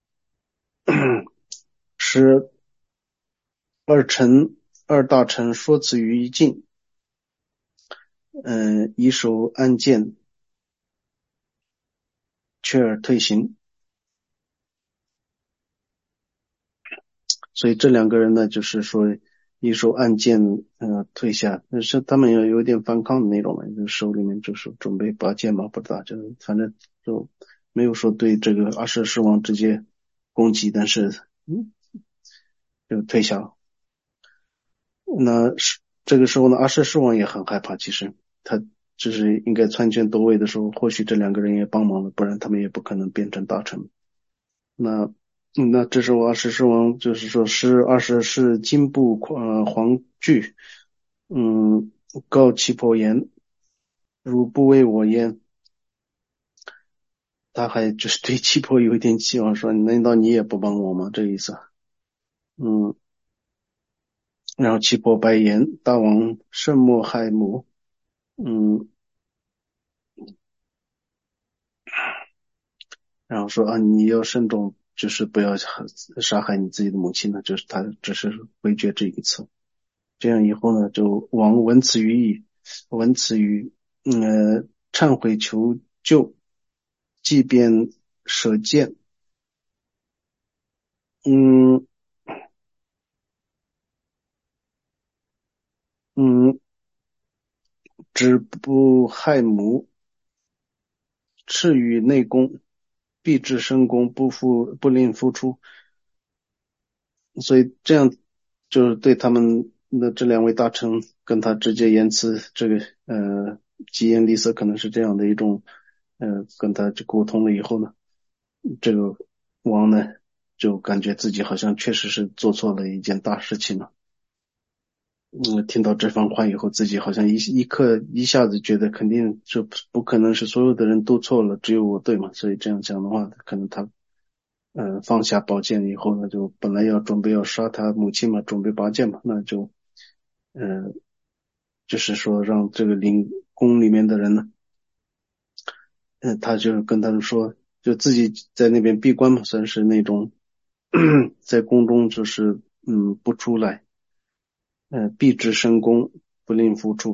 是二大臣说辞于一境，以手按剑，却而退行。所以这两个人呢，就是说一手按剑，退下，是他们有点反抗的那种嘛，就手里面就是准备拔剑嘛，不知道，就是反正就没有说对这个阿舍世王直接攻击，但是就退下了。这个时候呢，阿舍世王也很害怕，其实他就是应该篡权夺位的时候，或许这两个人也帮忙了，不然他们也不可能变成大臣。那这时候阿舍世王就是说是二十是金布黄具，嗯，告其婆言，汝不为我焉。他还就是对七婆有一点期望，说难道你也不帮我吗？这个意思。嗯，然后七婆白言，大王甚莫害母。嗯， 然后说啊，你要慎重，就是不要杀害你自己的母亲呢，就是他只是回绝这一个词。这样以后呢，就王闻此语矣，闻此语，忏悔求救，即便舍剑，嗯嗯，止不害母，赐予内功，必致深功，不令复出。所以这样就是对他们的这两位大臣跟他直接言辞，这个疾言厉色，可能是这样的一种跟他就沟通了以后呢，这个王呢就感觉自己好像确实是做错了一件大事情了。听到这番话以后，自己好像一下子觉得肯定就不可能是所有的人都错了，只有我对嘛，所以这样讲的话，可能他放下宝剑以后呢，就本来准备要杀他母亲嘛，准备拔剑嘛，那就呃就是说让这个领宫里面的人呢，他就跟他们说，就自己在那边闭关嘛，算是那种在宫中就是不出来，必致深宫，不令复出。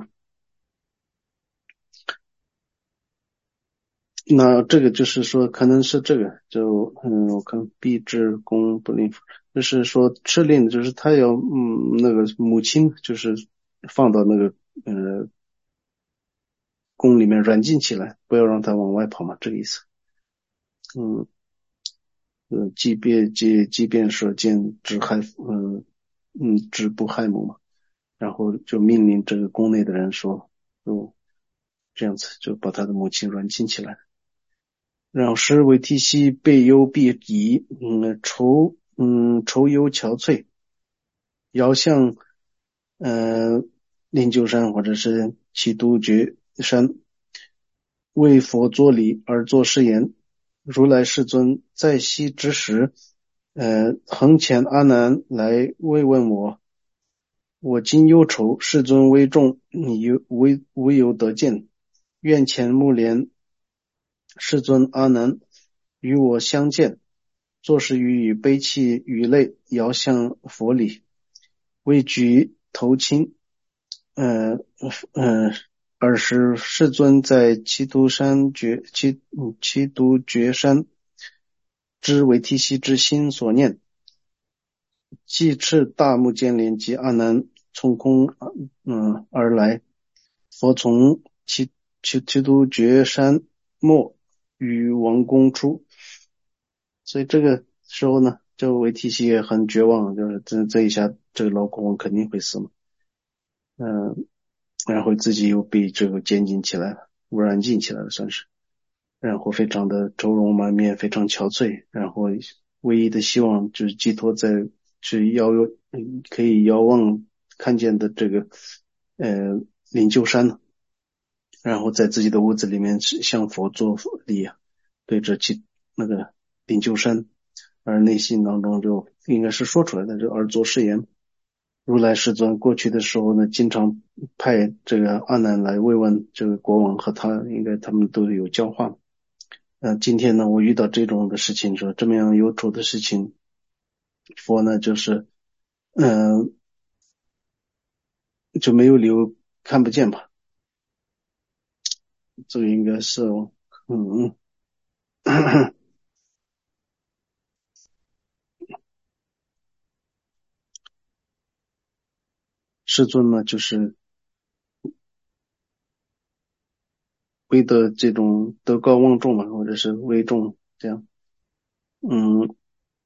那这个就是说，可能是这个，我看必致宫不令，就是说敕令，就是他要那个母亲就是放到那个宫里面软禁起来，不要让他往外跑嘛，这个意思。嗯即便射箭只害只不害母嘛，然后就命令这个宫内的人说，就这样子就把他的母亲软禁起来。让师为涕兮，备忧必矣。愁忧憔悴，遥向灵鹫山或者是齐都绝山，为佛作礼而作是言：如来世尊在昔之时，恒遣阿难来慰问我。我今忧愁，世尊危重，你无有得见。愿前目连世尊阿难与我相见，作是语以悲泣与泪遥向佛礼，为举头亲。呃尔时世尊在齐都绝山知为提悉之心所念，即斥大目犍连及阿难从空而来，佛从齐都绝山末与王宫出。所以这个时候呢，这个维提西也很绝望，就是这一下这个老国王肯定会死嘛。然后自己又被这个监禁起来了，污染禁起来了算是，然后非常的愁容满面，非常憔悴，然后唯一的希望就是寄托在可以遥望看见的这个灵鹫山呢，然后在自己的屋子里面向佛作礼啊，对着那个灵鹫山，而内心当中就应该是说出来的，就而作誓言。如来世尊过去的时候呢，经常派这个阿难来慰问这个国王和他，应该他们都有交换。今天呢，我遇到这种的事情，说这么样忧愁的事情，佛呢就是嗯、就没有理由看不见吧？这个应该是嗯世尊呢，就是为的这种德高望重嘛，或者是威重这样。嗯，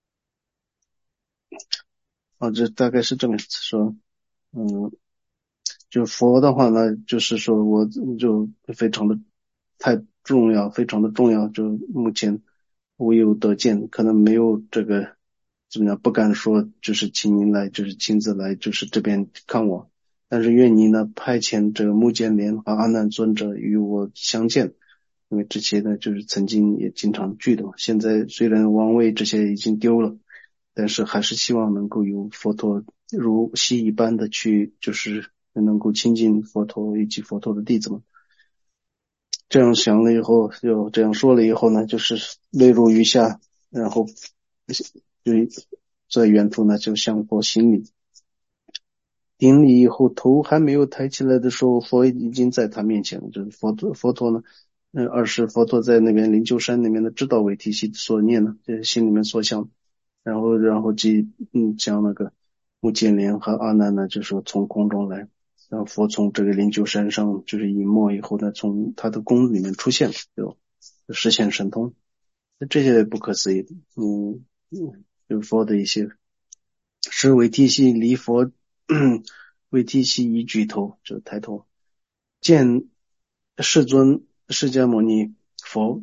这大概是这么说。嗯，就佛的话呢，就是说我就非常的太重要，非常的重要，就目前无有得见，可能没有这个怎么样，不敢说就是请您来，就是亲自来，就是这边看我，但是愿您呢派遣这个目犍连和阿难尊者与我相见，因为这些呢就是曾经也经常聚的嘛，现在虽然王位这些已经丢了，但是还是希望能够有佛陀如昔一般的去，就是能够亲近佛陀以及佛陀的弟子们。 这样想了以后，就这样说了以后呢，就是泪如雨下，然后就在远处呢就向佛行礼。顶礼以后，头还没有抬起来的时候，佛已经在他面前了。就是佛陀呢，二是佛陀在那边灵鹫山那边的知道韦提希所念呢，就是心里面所想，然后将那个目犍连和阿难呢，就说从空中来，然后佛从这个灵鹫山上就是隐没以后呢，从他的宫里面出现，就实现神通，这些不可思议的，就是佛的一些。是韦提希离佛，韦提希一举头，就抬头见世尊释迦牟尼佛，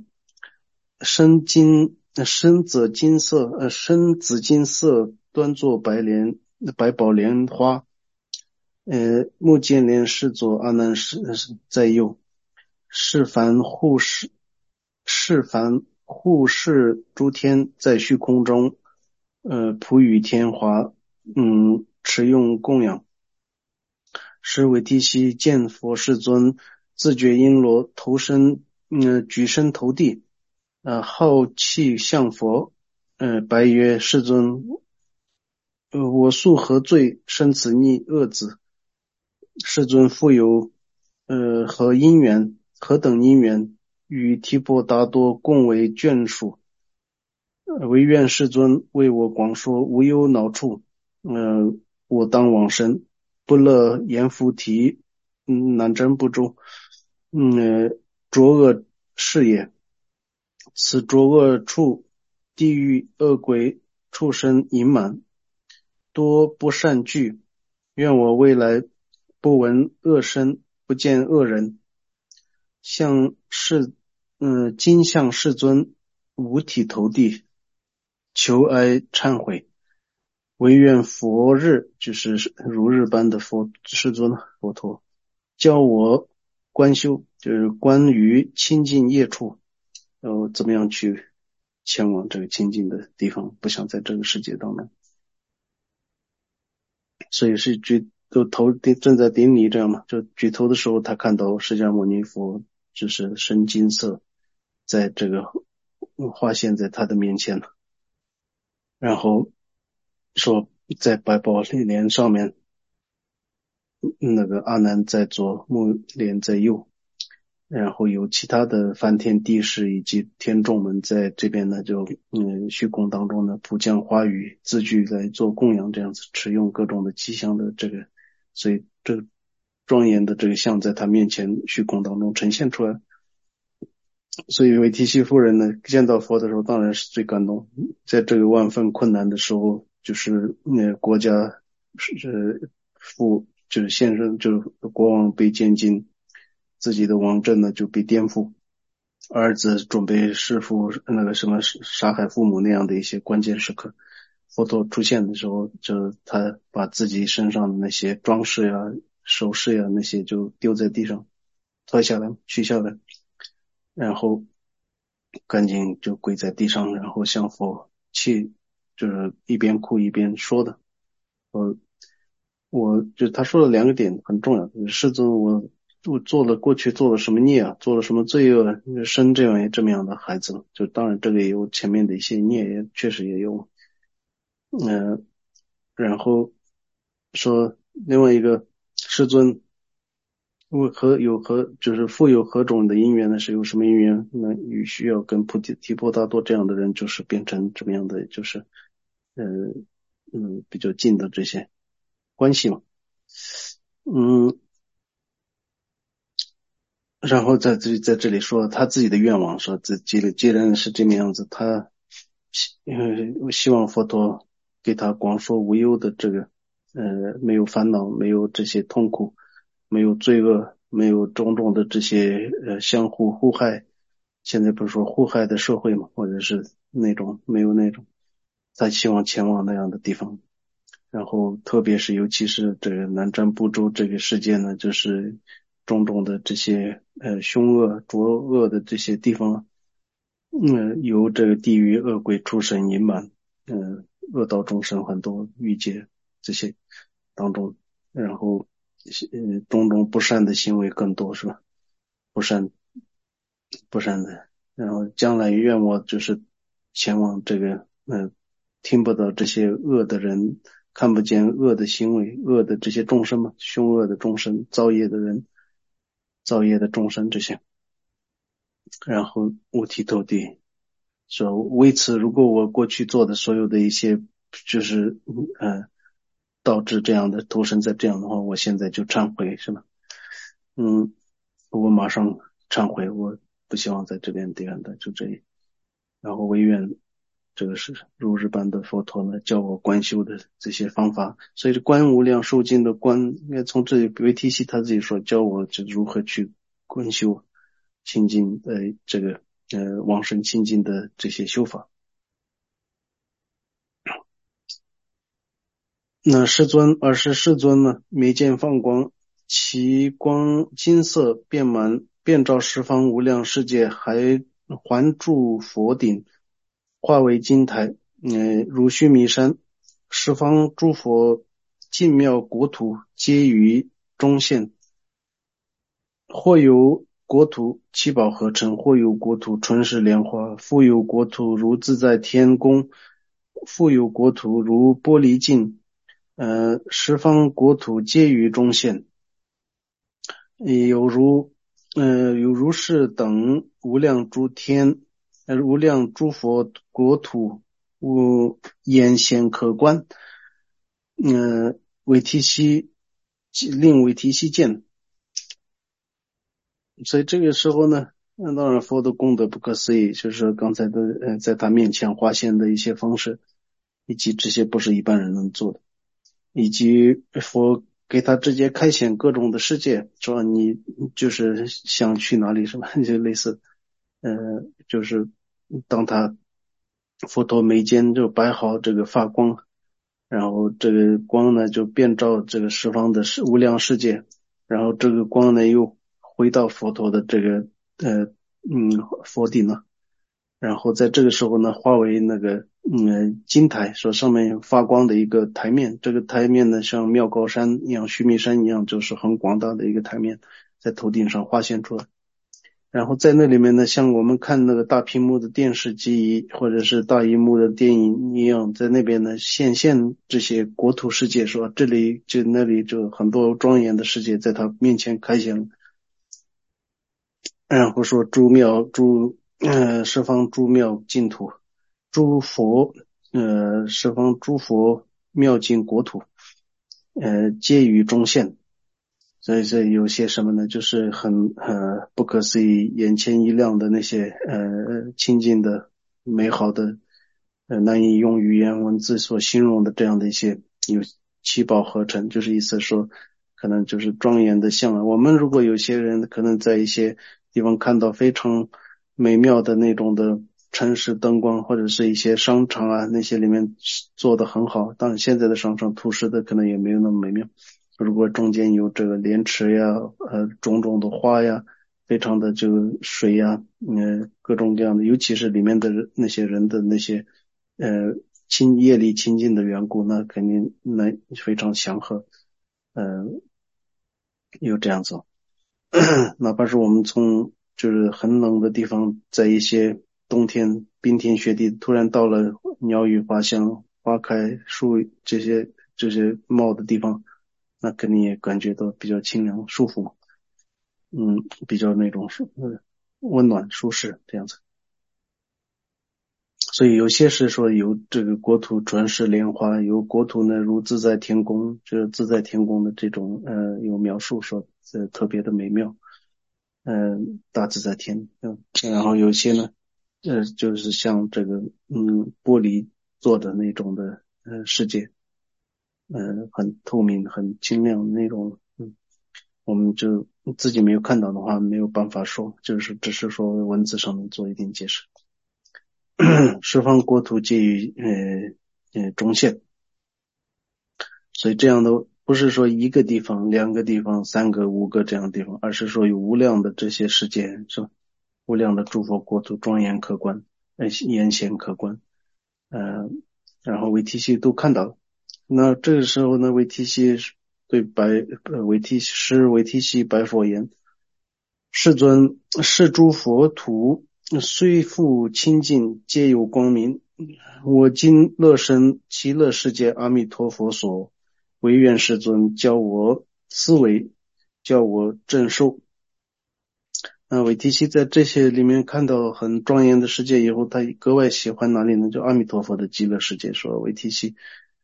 身紫金色，端坐百宝莲花，目犍连视作阿难在右，是凡护世诸天在虚空中，普雨天华，持用供养。是韦提希见佛世尊自觉璎珞，举身投地，好气向佛，白曰：世尊，我素何罪生此逆恶子？世尊复有何等因缘，与提婆达多共为眷属？唯愿世尊为我广说，无忧恼处。我当往生，不乐阎浮提，难真不周，浊恶是也。此浊恶处，地狱恶鬼畜生盈满，多不善聚。愿我未来不闻恶声，不见恶人。今向世尊五体投地，求哀忏悔。唯愿佛日，就是如日般的世尊佛陀，教我观修，就是关于清净业处，怎么样去前往这个清净的地方，不想在这个世界当中。所以是正在顶礼这样嘛，就举头的时候，他看到释迦牟尼佛就是身金色，在这个化现在他的面前了，然后说在百宝莲上面，那个阿难在左，目连在右，然后有其他的梵天帝释以及天众们在这边呢，就虚空当中呢普降花雨字句来做供养，这样子持用各种的吉祥的这个，所以这个庄严的这个像在他面前虚空当中呈现出来。所以韦提希夫人呢见到佛的时候当然是最感动，在这个万分困难的时候，就是国家是就是现身，就是国王被监禁，自己的王政呢就被颠覆，儿子准备那个什么杀害父母那样的一些关键时刻，佛陀出现的时候，就他把自己身上的那些装饰呀、首饰呀那些就丢在地上，脱下来取下来，然后赶紧就跪在地上，然后向佛就是一边哭一边说的。他说了两个点很重要，就是世尊，我过去做了什么孽啊，做了什么罪恶，生这么样的孩子，就当然这个也有前面的一些孽，也确实也有，然后说另外一个世尊就是复有何种的因缘呢？是有什么因缘？那需要跟提婆达多这样的人，就是变成这么样的，就是呃比较近的这些关系嘛。然后在这里说他自己的愿望，说既然是这么样子，他希望佛陀给他广说无忧的这个没有烦恼，没有这些痛苦，没有罪恶，没有种种的这些相互互害。现在不是说互害的社会嘛，或者是没有那种，他希望前往那样的地方。然后特别是尤其是这个南瞻部洲这个世界呢，就是种种的这些凶恶浊恶的这些地方，由这个地狱恶鬼出生隐满，恶道众生很多欲界这些当中，然后种种不善的行为更多，是吧？不善不善的，然后将来愿我就是前往这个听不到这些恶的人，看不见恶的行为，恶的这些众生嘛，凶恶的众生，造业的人，造业的众生这些，然后五体投地。说为此，如果我过去做的所有的一些就是导致这样的投生在这样的话，我现在就忏悔，是吧？我马上忏悔，我不希望在这边地方的，就这样。然后唯愿这个是如日般的佛陀呢，教我观修的这些方法。所以这观无量寿经的观，应该从这里维提西他自己说，教我就如何去观修清净这个往生清净的这些修法。那世尊呢，眉间放光，其光金色遍满，遍照十方无量世界，还环住佛顶，化为金台，如须弥山，十方诸佛净妙国土皆于中现，或有国土七宝合成，或有国土纯实莲花，复有国土如自在天宫，复有国土如玻璃镜，十方国土皆于中现，有如是等无量诸天，无量诸佛国土，眼显可观，为提西令为提西见。所以这个时候呢，当然佛的功德不可思议，就是说刚才的在他面前化现的一些方式，以及这些不是一般人能做的，以及佛给他直接开显各种的世界，说你就是想去哪里什么，就类似就是当他佛陀眉间就摆好这个发光，然后这个光呢就遍照这个十方的无量世界，然后这个光呢又回到佛陀的这个佛顶了，然后在这个时候呢化为那个金台，说上面有发光的一个台面，这个台面呢像妙高山一样，须弥山一样，就是很广大的一个台面，在头顶上化现出来。然后在那里面呢，像我们看那个大屏幕的电视机或者是大荧幕的电影一样，在那边呢现这些国土世界，说这里就那里就很多庄严的世界在他面前开显了。然后说十方诸妙净土，诸佛十方诸佛妙净国土，皆于中现。所以这有些什么呢？就是很不可思议、眼前一亮的那些清净的、美好的难以用语言文字所形容的这样的一些有七宝合成，就是意思说可能就是庄严的像啊。我们如果有些人可能在一些地方看到非常美妙的那种的城市灯光，或者是一些商场啊，那些里面做得很好，当然现在的商场图示的可能也没有那么美妙。如果中间有这个莲池呀，种种的花呀，非常的这个水呀，各种各样的，尤其是里面的那些人的那些，业力清净的缘故，那肯定那非常祥和，有这样子。哪怕是我们从就是很冷的地方，在一些冬天冰天雪地，突然到了鸟语花香、花开、树这些茂的地方，那肯定也感觉到比较清凉舒服嘛，比较那种温暖舒适这样子。所以有些是说有这个国土纯是莲花，有国土呢如自在天宫，就是自在天宫的这种有描述说特别的美妙。大自在天，然后有些呢，就是像这个，玻璃做的那种的，世界，很透明、很清亮那种，我们就自己没有看到的话，没有办法说，就是只是说文字上面做一点解释。十方国土皆于中现，所以这样的不是说一个地方、两个地方、三个、五个这样的地方，而是说有无量的这些世界，是吧？无量的诸佛国土庄严可观，严显可观，然后维提西都看到了。那这个时候呢，维提西对维提西白佛言： 世尊，是诸佛土，虽复清净，皆有光明。我今乐生极乐世界阿弥陀佛所，唯愿世尊教我思维，教我正受。韦提希在这些里面看到很庄严的世界以后，他格外喜欢哪里呢？就阿弥陀佛的极乐世界。说韦提希，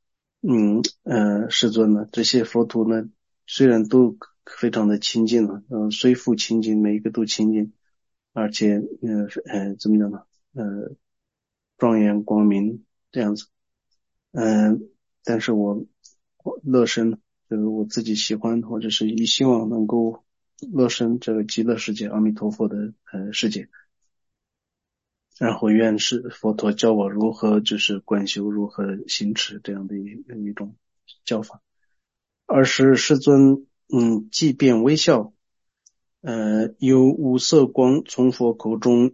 世尊呢，这些佛土呢，虽然都非常的清净了，虽复清净，每一个都清净，而且怎么讲呢？庄严光明这样子。但是我乐生，就是我自己喜欢或者是希望能够乐生这个极乐世界阿弥陀佛的世界，然后愿是佛陀教我如何就是观修，如何行持这样的一种教法。二是世尊即便微笑，有五色光从佛口中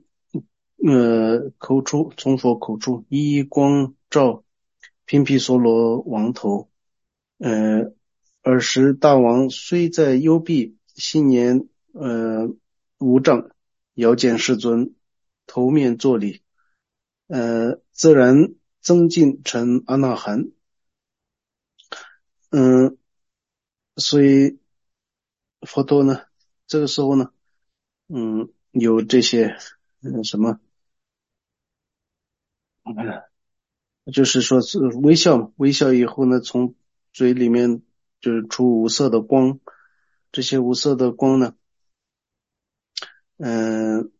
从佛口处一一光照频毗娑罗王头。尔时大王虽在幽闭，昔年无障，遥见世尊，头面作礼，自然增进成阿那含。所以佛陀呢，这个时候呢，有这些什么，就是说是微笑嘛，微笑以后呢，从嘴里面就是出无色的光，这些无色的光呢，嗯、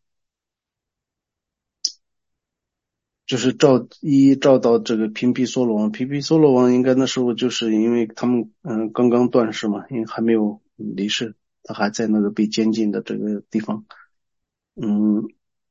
就是照到这个频毗娑罗王，频毗娑罗王应该那时候就是因为他们刚刚断世嘛，因为还没有离世，他还在那个被监禁的这个地方，嗯，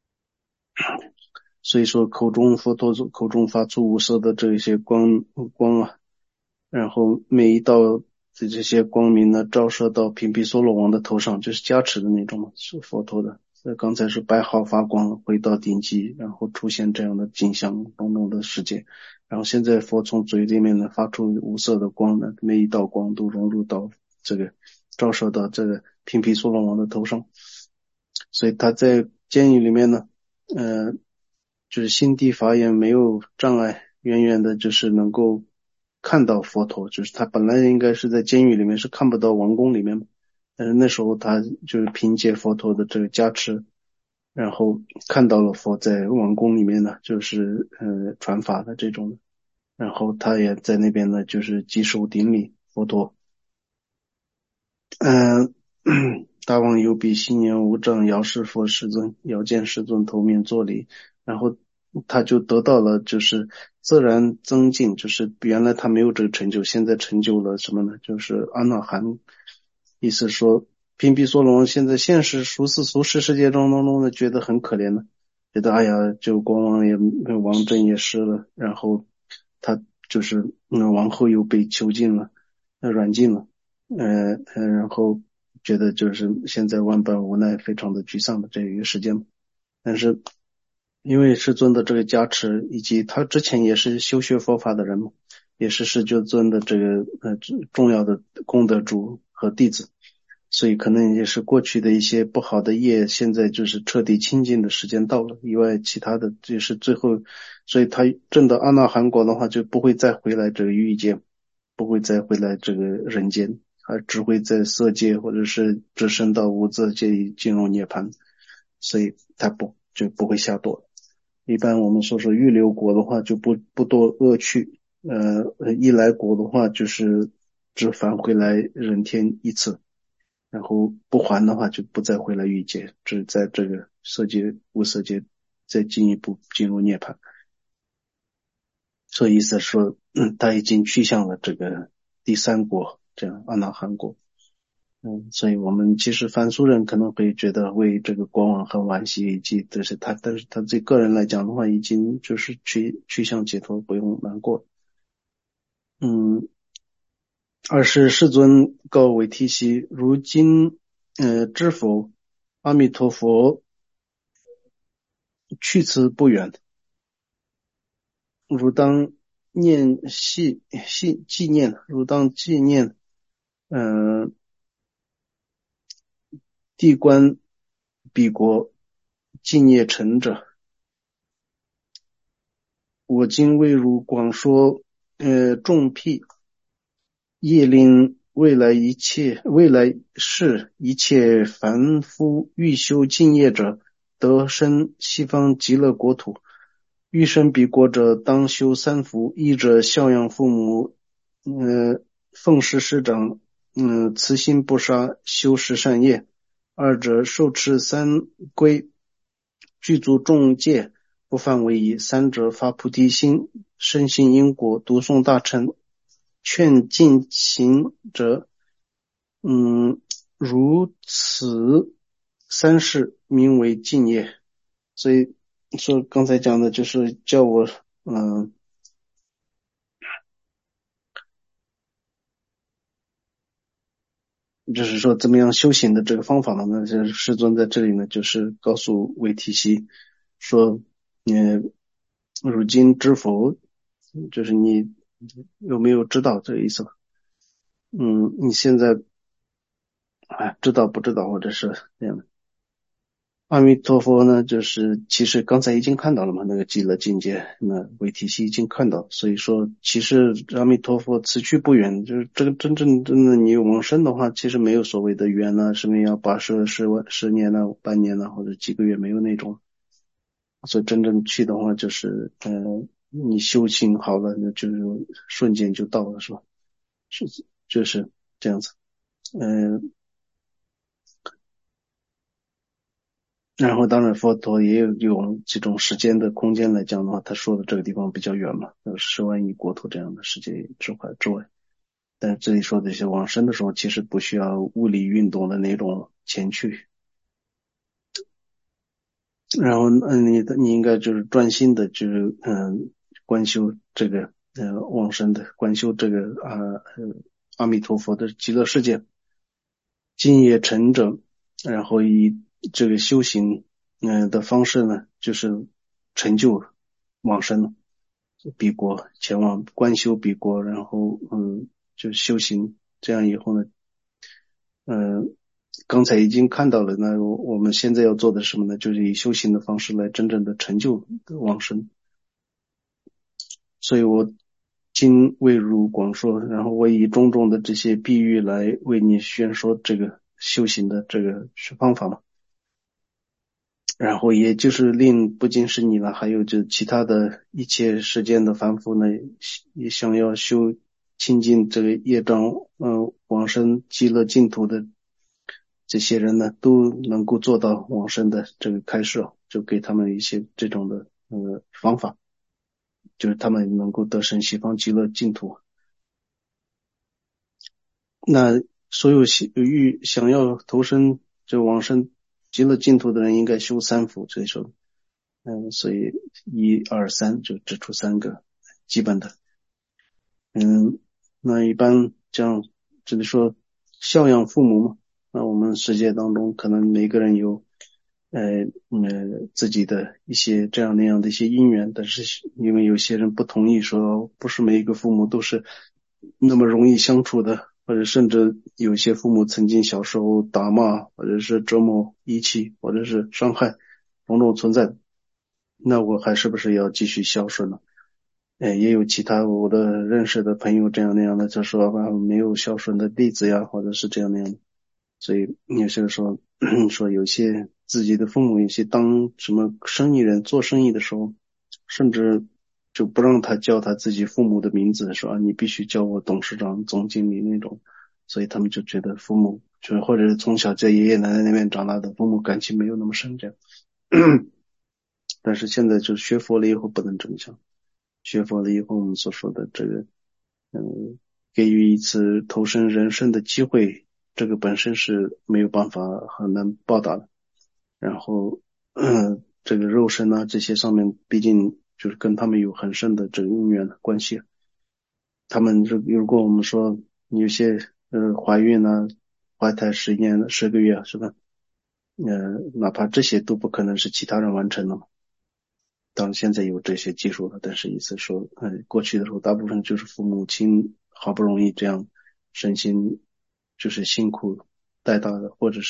所以说佛陀口中发出无色的这些光啊，然后每一道的这些光明呢，照射到频毗娑罗王的头上，就是加持的那种，是佛陀的。刚才是白毫发光，回到顶极，然后出现这样的景象，种种的世界。然后现在佛从嘴里面呢发出无色的光呢，每一道光都融入到这个照射到这个频毗娑罗王的头上。所以他在监狱里面呢，就是心地法眼没有障碍，远远的就是能够看到佛陀，就是他本来应该是在监狱里面是看不到王宫里面，但是那时候他就是凭借佛陀的这个加持，然后看到了佛在王宫里面呢，就是传法的这种，然后他也在那边呢，就是稽首顶礼佛陀。嗯，大王有比昔年无障，遥视佛世尊，遥见世尊头面作礼，然后他就得到了就是自然增进，就是原来他没有这个成就，现在成就了什么呢？就是阿那含，意思说频毗娑罗王现在现实俗世世界当中呢，觉得很可怜的，觉得哎呀，就国王也王政也失了，然后他就是王后又被囚禁了，软禁了。然后觉得就是现在万般无奈，非常的沮丧的这一个时间。但是因为世尊的这个加持，以及他之前也是修学佛法的人嘛，也是世尊的这个重要的功德主和弟子，所以可能也是过去的一些不好的业，现在就是彻底清净的时间到了。以外，其他的就是最后，所以他证到阿那含果的话，就不会再回来这个欲界，不会再回来这个人间。而只会在色界或者是直升到无色界进入涅槃，所以他就不会下堕。一般我们说预留果的话就不多恶趣，一来果的话就是只返回来人天一次，然后不还的话就不再回来欲界，只在这个色界无色界再进一步进入涅槃。所以意思说，他已经去向了这个第三国，这样阿那含国。所以我们其实凡俗人可能会觉得为这个国王很惋惜，以及但是他自己个人来讲的话，已经就是去向解脱，不用难过。嗯，二是世尊告韦提希，如今知否？阿弥陀佛去此不远，汝当纪念，汝当纪念。嗯、 地官彼国，敬业臣者。我今未如广说，众辟，业令未来世一切凡夫欲修净业者，得生西方极乐国土。欲生彼国者，当修三福：一者孝养父母，奉事师长，慈心不杀，修十善业；二者受持三规，具足众戒，不犯违仪；三者发菩提心，深信因果，读诵大乘，劝进行者。如此三事名为净业。所以说刚才讲的就是叫我就是说怎么样修行的这个方法呢？那就是世尊在这里呢，就是告诉韦提希说，如今知否，就是你有没有知道这个意思吧？你现在知道不知道，或者是这样的。阿弥陀佛呢，就是其实刚才已经看到了嘛，那个极乐境界，那韦提希已经看到，所以说其实阿弥陀佛此去不远，就是这个真的你往生的话，其实没有所谓的远呢，什么要10年呢、半年呢，或者几个月，没有那种。所以真正去的话，就是你修行好了，那就是瞬间就到了，是吧？就是这样子。然后当然佛陀也有用这种时间的空间来讲的话，他说的这个地方比较远嘛，有10万亿国土这样的世界之外。但是这里说的一些往生的时候，其实不需要物理运动的那种前去。然后你应该就是专心的，就是观修这个往生的，观修这个阿弥陀佛的极乐世界，敬业成者，然后以这个修行的方式呢，就是成就往生彼国，前往观修彼国，然后就修行，这样以后呢，刚才已经看到了，那我们现在要做的是什么呢？就是以修行的方式来真正的成就往生。所以我今为汝广说，然后我以种种的这些比喻来为你宣说这个修行的这个方法嘛。然后也就是令不仅是你了，还有就其他的一切世间的凡夫呢，也想要修清净这个业障，往生极乐净土的这些人呢，都能够做到往生的这个开示，就给他们一些这种的方法，就是他们能够得生西方极乐净土。那所有想要投身这往生极乐净土的人，应该修三福。所以说，所以1、2、3就指出3个基本的。那一般这样，这里说孝养父母嘛，那我们世界当中可能每个人有自己的一些这样那样的一些因缘，但是因为有些人不同意说，不是每一个父母都是那么容易相处的，或者甚至有些父母曾经小时候打骂，或者是折磨、遗弃，或者是伤害，种种存在，那我还是不是要继续孝顺呢？也有其他我的认识的朋友这样那样的，就说没有孝顺的例子呀，或者是这样那样的。所以有些时候说有些自己的父母，有些当什么生意人做生意的时候，甚至就不让他叫他自己父母的名字，说你必须叫我董事长、总经理那种。所以他们就觉得父母就是或者是从小在爷爷奶奶那边长大的父母感情没有那么深这样。但是现在就学佛了以后不能这么想。学佛了以后，我们所说的这个，给予一次投身人生的机会，这个本身是没有办法很难报答的。然后，这个肉身啊这些上面，毕竟就是跟他们有很深的这个因缘的关系。他们如果我们说有些怀孕啊、怀胎10年、10个月啊，是吧？哪怕这些都不可能是其他人完成的嘛。当然现在有这些技术了，但是意思说，过去的时候大部分就是父母亲好不容易这样身心就是辛苦带大的，或者是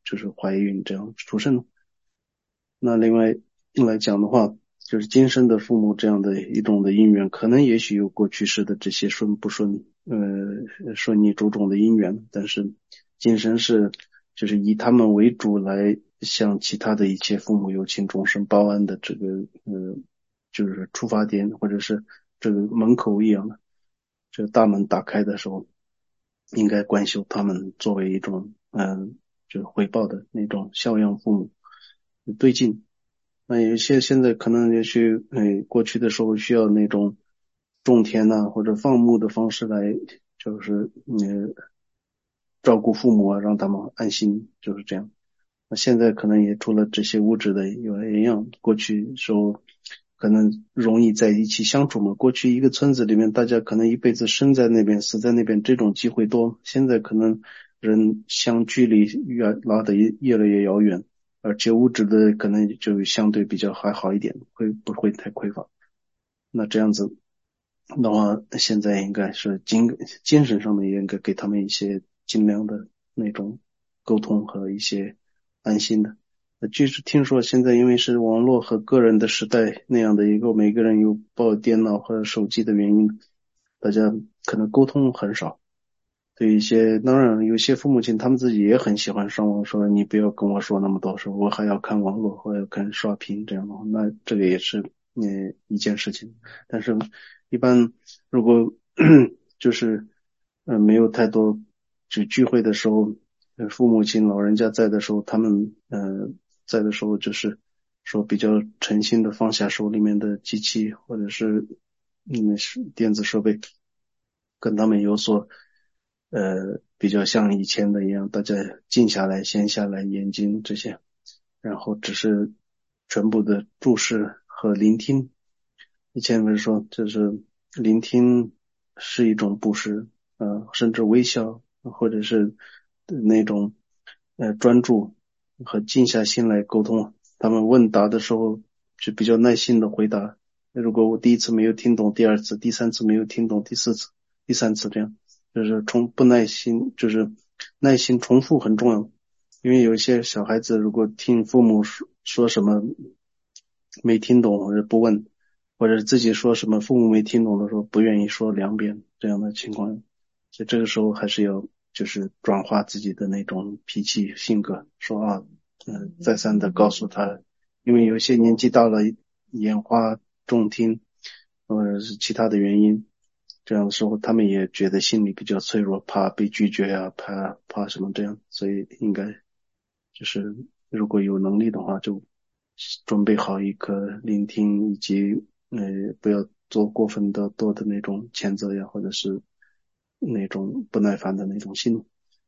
就是怀孕这样出生的。那另外来讲的话，就是今生的父母这样的一种的因缘，可能也许有过去世的这些顺不顺顺逆种种的因缘，但是今生是就是以他们为主来向其他的一切父母有情众生报恩的这个就是出发点或者是这个门口一样的，这个大门打开的时候，应该观修他们作为一种就是回报的那种孝养父母对敬。那有些现在可能也许过去的时候需要那种种田呐、或者放牧的方式来就是照顾父母啊，让他们安心，就是这样。那现在可能也除了这些物质的有一样，过去时候可能容易在一起相处嘛。过去一个村子里面，大家可能一辈子生在那边，死在那边，这种机会多。现在可能人相距离拉得越来越遥远，而且物质的可能就相对比较还好一点，不会太匮乏。那这样子的话，现在应该是精神上面也应该给他们一些尽量的那种沟通和一些安心的。就是听说现在因为是网络和个人的时代那样的一个每个人有抱电脑和手机的原因，大家可能沟通很少。对一些，当然有些父母亲他们自己也很喜欢上网，说你不要跟我说那么多，说我还要看网络，我要看刷屏这样的话，那这个也是一件事情。但是，一般如果就是没有太多就聚会的时候，父母亲老人家在的时候，他们在的时候，就是说比较诚心的放下手里面的机器或者是是电子设备，跟他们有所比较像以前的一样，大家静下来、闲下来，眼睛这些，然后只是全部的注视和聆听。以前不是说，就是聆听是一种布施，甚至微笑，或者是那种专注和静下心来沟通。他们问答的时候就比较耐心的回答。如果我第一次没有听懂，第二次、第三次没有听懂，第四次、第三次这样。就是不耐心，就是耐心重复很重要。因为有一些小孩子如果听父母说什么没听懂或者不问，或者自己说什么父母没听懂的时候不愿意说2遍这样的情况，所以这个时候还是要就是转化自己的那种脾气性格，说再三的告诉他，因为有些年纪大了眼花重听或者是其他的原因，这样的时候他们也觉得心里比较脆弱，怕被拒绝啊，怕什么这样，所以应该就是如果有能力的话，就准备好一颗聆听，以及不要做过分的多的那种谴责呀，或者是那种不耐烦的那种心。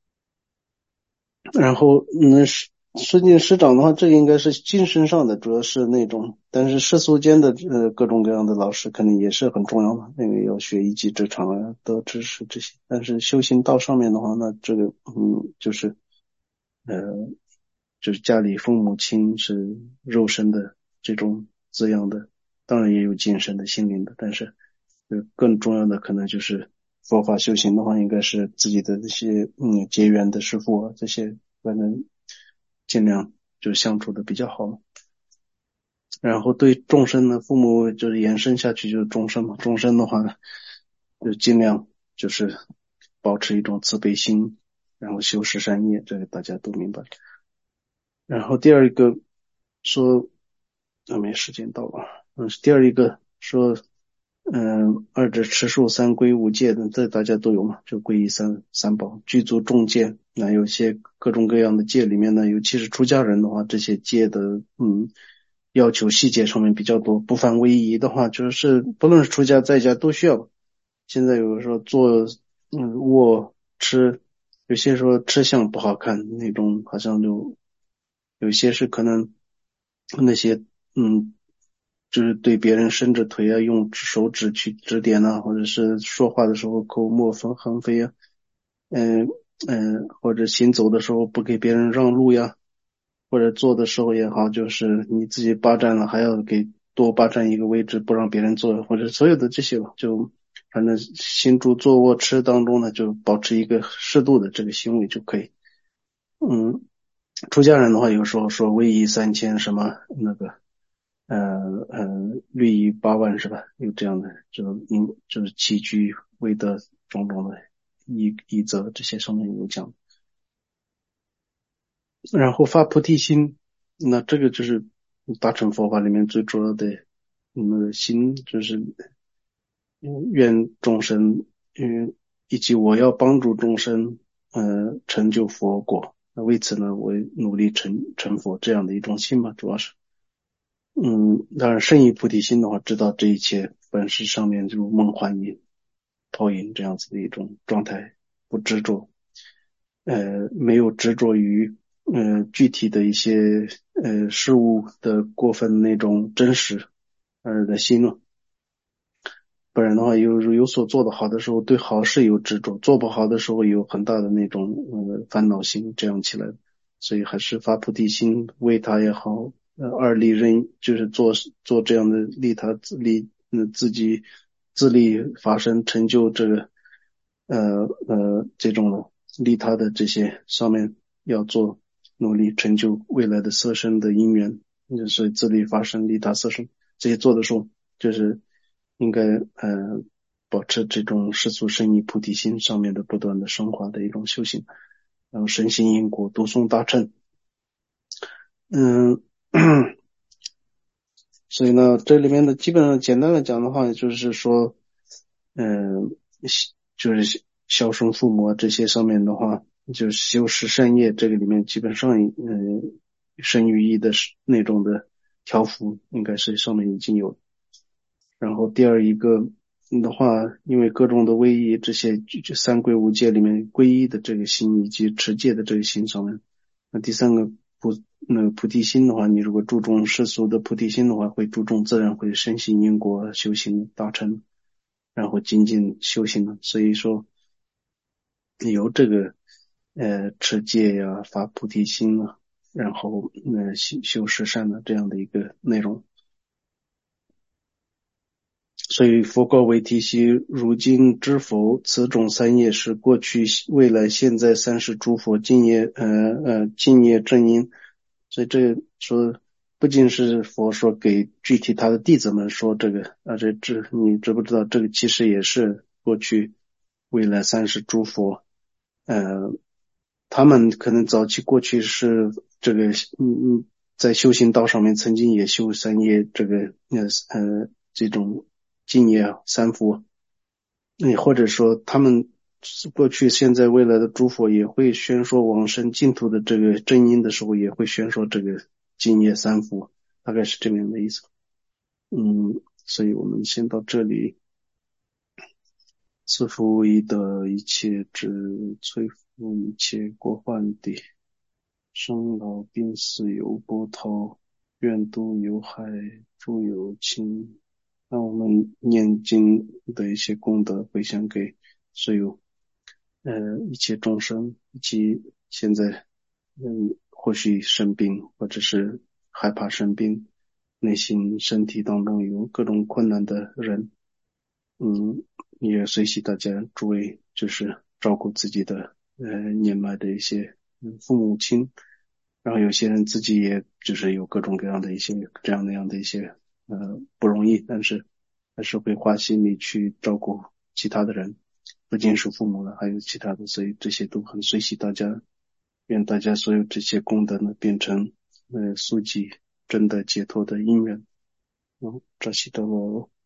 然后顺境师长的话，这应该是精神上的，主要是那种，但是世俗间的各种各样的老师肯定也是很重要的，因为要学一技之长啊，得知识这些。但是修行道上面的话，那这个就是呃就是家里父母亲是肉身的这种滋养的，当然也有精神的心灵的，但是更重要的可能就是佛法修行的话，应该是自己的这些结缘的师父啊，这些反正尽量就相处的比较好。然后对众生呢，父母就是延伸下去就是众生嘛，众生的话就尽量就是保持一种慈悲心，然后修持善业，这个大家都明白。然后第二一个说，没时间到了，第二一个说，二者持数三规五戒的，这大家都有嘛，就皈依三宝，具足众戒。那有些各种各样的戒里面呢，尤其是出家人的话，这些戒的要求细节上面比较多。不犯威仪的话，就是不论是出家在家都需要。现在有的时候坐卧吃，有些时候吃相不好看那种，好像就有些是可能那些就是对别人伸着腿啊，用手指去指点啊，或者是说话的时候口沫横飞啊，嗯或者行走的时候不给别人让路呀，或者坐的时候也好，就是你自己霸占了，还要给多霸占一个位置，不让别人坐，或者所有的这些吧，就反正行住坐卧吃当中呢，就保持一个适度的这个行为就可以。嗯， 出家人的话，有时候说威仪3000什么那个律仪8万是吧？有这样的，就是起居为德种种的则，这些上面有讲。然后发菩提心，那这个就是大乘佛法里面最主要的那个心，就是愿众生，以及我要帮助众生，成就佛果。那为此呢，我努力成佛这样的一种心嘛，主要是。当然，圣意菩提心的话，知道这一切本是上面就梦幻影、投影这样子的一种状态，不执着，没有执着于具体的一些事物的过分那种真实的心了。不然的话，有所做得好的时候，对好事有执着；做不好的时候，有很大的那种烦恼心，这样起来。所以还是发菩提心，为他也好，二利人就是做这样的利他自己自力发生成就这个这种的利他的这些上面要做努力成就未来的色身的因缘，就是自力发生利他色身，这些做的时候就是应该保持这种世俗生意菩提心上面的不断的升华的一种修行，然后身心因果读诵大乘。嗯，所以呢，这里面的基本上简单的讲的话，就是说，嗯，就是孝顺父母这些上面的话，就是修持善业，这个里面基本上，生于义的那种的条幅，应该是上面已经有。然后第二一个的话，因为各种的威仪这些就三归五戒里面皈依的这个心以及持戒的这个心上面，那第三个菩提心的话，你如果注重世俗的菩提心的话，会注重自然会深信因果修行大成，然后精进修行的。所以说由这个持戒呀、发菩提心啊，然后修十善的这样的一个内容。所以佛告为提悉，如今知否？此种三业是过去、未来、现在三世诸佛敬业正因。所以这说不仅是佛说给具体他的弟子们说这个，而且你知不知道这个其实也是过去、未来三世诸佛，呃，他们可能早期过去是这个在修行道上面曾经也修三业这个这种敬业三佛，或者说他们过去、现在、未来的诸佛也会宣说往生净土的这个正因的时候，也会宣说这个敬业三佛，大概是这么样的意思。所以我们先到这里。赐福以得一切智，摧伏一切过患地，生老病死有波涛，愿度有海诸有情。让我们念经的一些功德回向给所有一切众生，以及现在或许生病或者是害怕生病，内心身体当中有各种困难的人，嗯，也随喜大家诸位就是照顾自己的年迈的一些父母亲，然后有些人自己也就是有各种各样的一些这样那样的一些不容易，但是还是会花心力去照顾其他的人，不仅是父母了，还有其他的，所以这些都很随喜大家，愿大家所有这些功德呢变成速记真的解脱的因缘。这些都